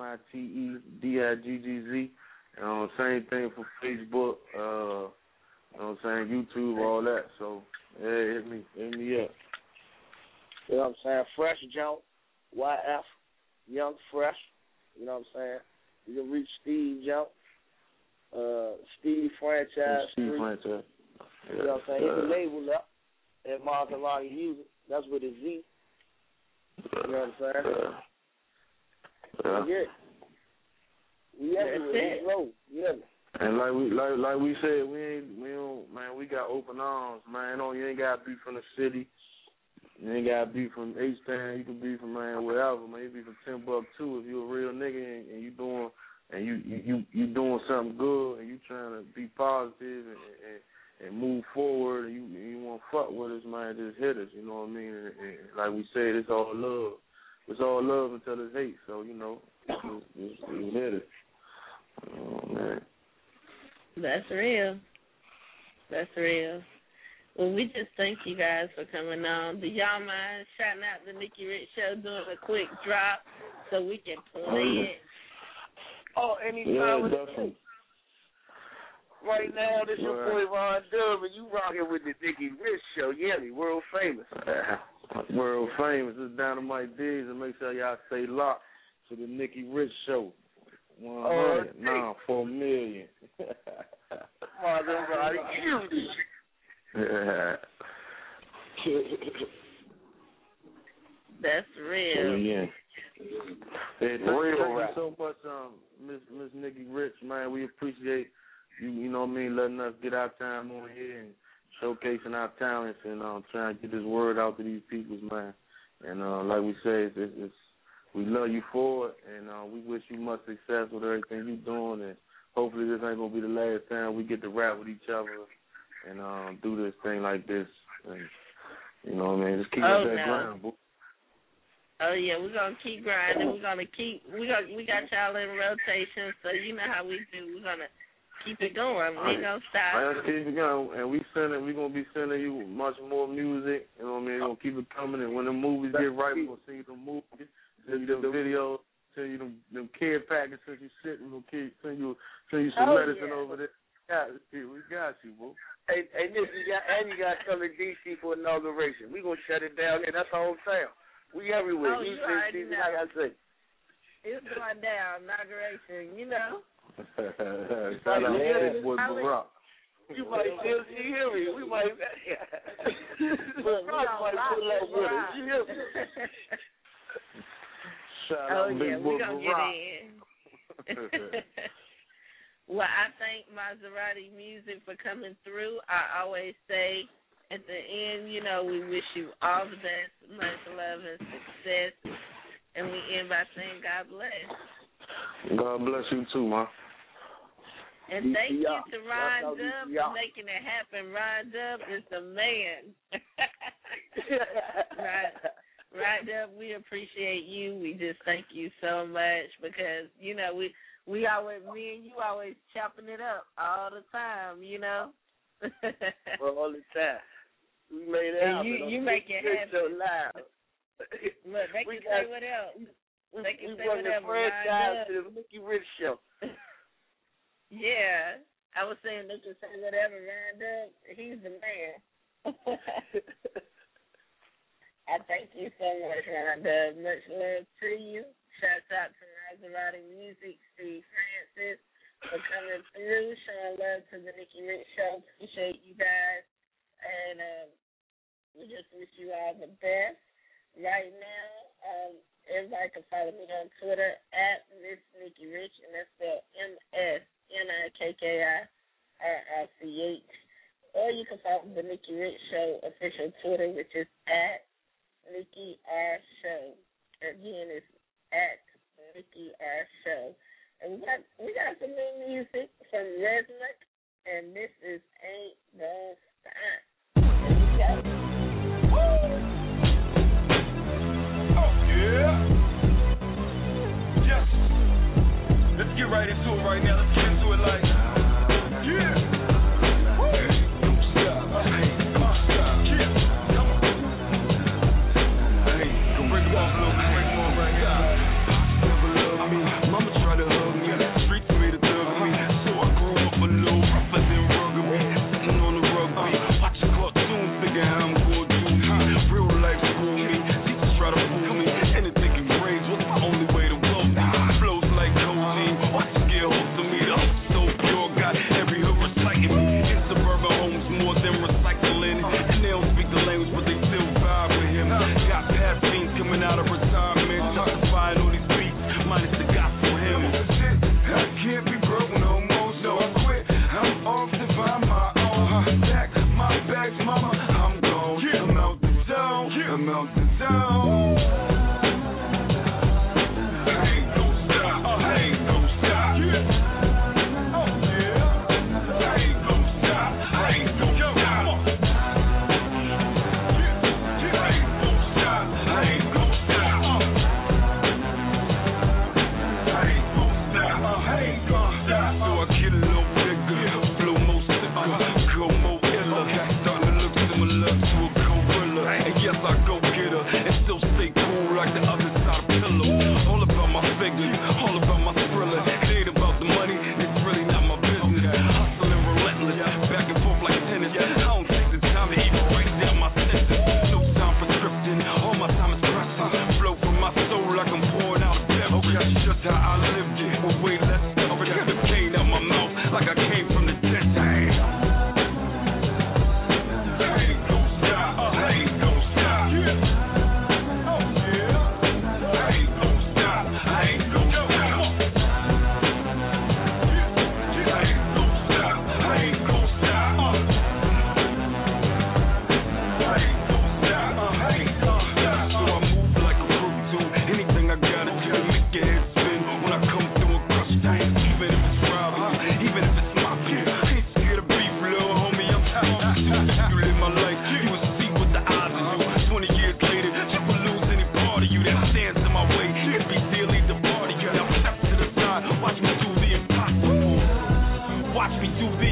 DIGGZ. Same thing for Facebook. You know what I'm saying? YouTube, all that. So hit me up. You know what I'm saying? Fresh Jump, YF, Young Fresh. You know what I'm saying? You can reach Steve Jump, Steve Franchise. Steve Franchise. You know what I'm saying? Hit the label up at Maserati Music. That's with a Z. You know what I'm saying? And like we said, we don't, man. We got open arms, man. You ain't gotta be from the city. You ain't gotta be from H-Town. You can be from, man, wherever, man. You be from Timbuktu if you a real nigga and you doing you doing something good and you trying to be positive and move forward and you want to fuck with us, man. Just hit us. You know what I mean? And like we said, it's all love. It's all love until it's hate. So you know, just hit it. Oh man. That's real. That's real. Well, we just thank you guys for coming on. Do y'all mind shouting out the Nikki Rich Show, doing a quick drop so we can play it? Oh, anytime. Yeah, definitely. Right now, this your boy Ron Dub, and you rocking with the Nikki Rich Show. Yeah, world famous. World famous. It's Dynamite Diggs, and make sure y'all stay locked to the Nikki Rich Show. 100, now 4 million. Maserati, That's real. Yeah. Thank you so much, Miss Nikki Rich, man. We appreciate you know what I mean, letting us get our time on here and showcasing our talents and trying to get this word out to these people, man. And like we say, it's we love you for it, and we wish you much success with everything you're doing, and hopefully this ain't going to be the last time we get to rap with each other and do this thing like this. And, you know what I mean? Just keep us that ground, boy. Oh, yeah, we're going to keep grinding. We're going to keep, we got y'all in rotation, so you know how we do. We're going to keep it going. We ain't going to stop. Let's keep it going, and we're going to be sending you much more music. You know what I mean? We're going to keep it coming, and when the movies get right, we're going to send you the movies. Send you the videos, send you them care packets since you sitting. We'll send you some medicine over there. We got you, bro. Hey, Nick, you got to come to D.C. for inauguration. We gonna shut it down, and that's the whole town. We everywhere. Oh, you already know. Like I say, it's going down. Inauguration, you know. Shout out to boy Barack. You might still see Henry. We might. Look, we might pull up with us. You hear me? Shout out Big Boy Barack. Get in. Well, I thank Maserati Music for coming through. I always say at the end, you know, we wish you all the best, much love and success. And we end by saying God bless. God bless you too, ma. And thank you to Ron Dub for making it happen. Ron Dub is the man. Ron Dub, we appreciate you. We just thank you so much because, you know, we always, me and you always chopping it up all the time, you know? Well, all the time. We made it happen. You make it happen. So loud. Look, they can say what else. They can say whatever. We brought the franchise to the Nikki Rich Show. Yeah. I was saying they can say whatever, Ron Dub. He's the man. I thank you so much, Ron Dub. Much love to you. Shouts out to Maserati Music, Steve Francis, for coming through, showing love to the Nikki Rich Show. Appreciate you guys. And we just wish you all the best. Right now, everybody can follow me on Twitter at Miss Nikki Rich, and that's spelled MSNIKKIRICH. Or you can follow the Nikki Rich Show official Twitter, which is at Nikki R Show. Again, it's at Nikki R Show. And we got some new music from Resnick, and this is Ain't Gonna Stop. Here we go. Oh, yeah. Yes. Let's get right into it right now. Let's get into it like, yeah. Mama tried to hug me, streets made a thug of me, so I grew up a little rougher than rugged me.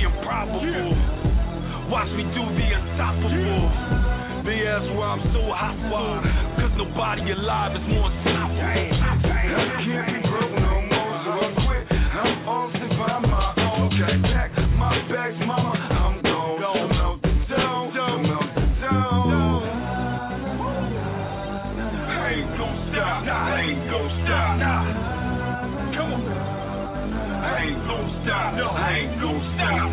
improbable. Watch me do the unstoppable. BS where I'm so hot for, cause nobody alive is more unstoppable. I can't be broke no more, so I quit. I'm off to find my own. Pack my bags, mama, I'm gone. I'm out the town, I'm out the town. I ain't gon' stop, I ain't gon' stop. Come on. I ain't gon' stop, I ain't gon' stop.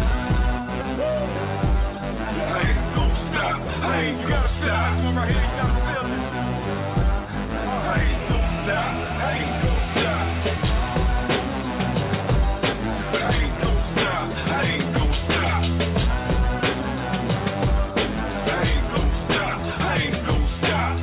I ain't gon' stop, I ain't gon' stop. Right here, you gotta feel it. I ain't gon' stop, I ain't gon' stop. I ain't gon' stop, I ain't gon' stop. I ain't gon' stop, I ain't gon' stop.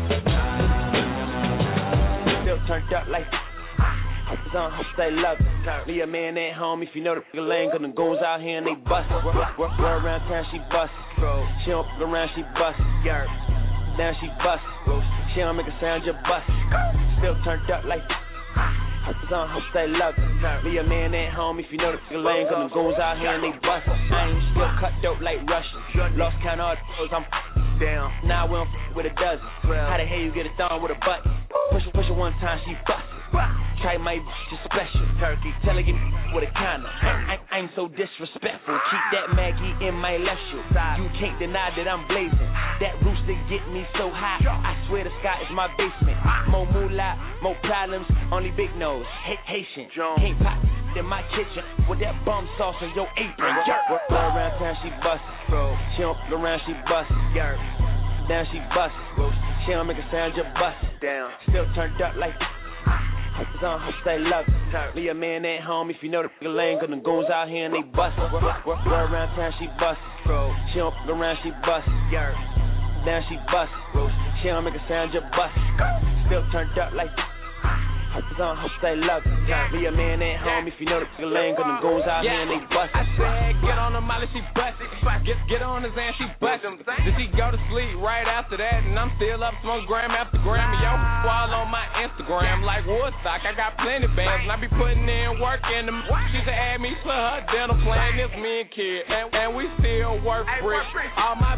Still turned up like on her say love it. Be a man at home if you know the nigga lane, cause the goons out here and they bustin'. Work around town, she bustin'. She don't fuck around, she bustin'. Down, she bustin'. She don't make a sound, just bustin'. Still turned up like on her say love it. Be a man at home if you know the nigga lane, cause the goons out here and they bustin'. I ain't still cut dope like Russian. Lost count all the hoes, I'm down. Now we don't f with a dozen. How the hell you get a thumb with a button? Push her one time, she bustin'. Try my bitch is special. Turkey, tell her get with a condom. I ain't so disrespectful. Keep that Maggie in my left shoe. You can't deny that I'm blazing. That rooster get me so high. I swear the sky is my basement. More moolah, more problems, only big nose. Haitian, can't pop in my kitchen with that bum sauce on your apron. Work around town, she bustin'. She don't fuck around, she bustin'. Down, she bustin'. She don't make a sound, just bustin'. Down, still turned up like on her say love it. Be a man at home if you know the nigga lane, cause the goons out here and they bustin'. Work around town, she bustin'. She don't fuck around, she bustin'. Down, she bustin'. She don't make a sound, just bustin'. Still turned up like on her say love it. Be a man at home if you know the nigga lane, cause the goons out here and they bustin'. I said get on the molly, she bustin'. Get on his ass, she bustin'. Did she go to sleep right after that? And I'm still up smoke gram after gram. And yo, all on my Instagram like Woodstock. I got plenty bands and I be putting in work in them. She said add me to her dental plan. It's me and kid, and we still work free. All my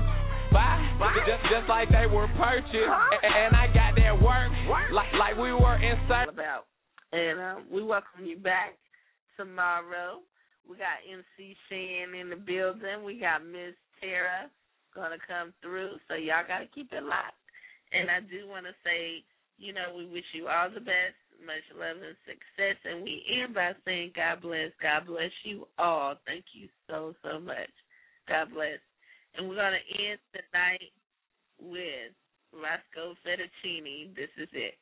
just like they were purchased, and I got that work like we were inside. And we welcome you back tomorrow. We got MC Shan in the building. We got Miss Tara gonna come through, so y'all gotta keep it locked. And I do want to say, you know, we wish you all the best, much love and success, and we end by saying God bless you all. Thank you so much. God bless. And we're going to end the night with Roscoe Fettuccine. This is it.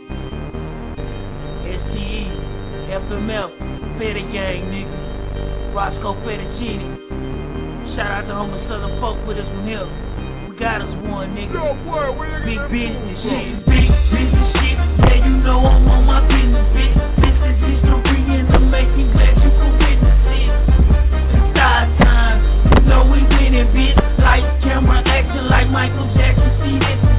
STE, FMF, Fetty Gang, nigga. Roscoe Fettuccine. Shout out to Homer Southern folk with us from here. We got us one, nigga. Big business shit. Big business shit. Yeah, you know I'm on my business, bitch. This is history and I'm making glad you can witness it. It's our time. You know we winning, bitch. Like camera action like Michael Jackson. See this.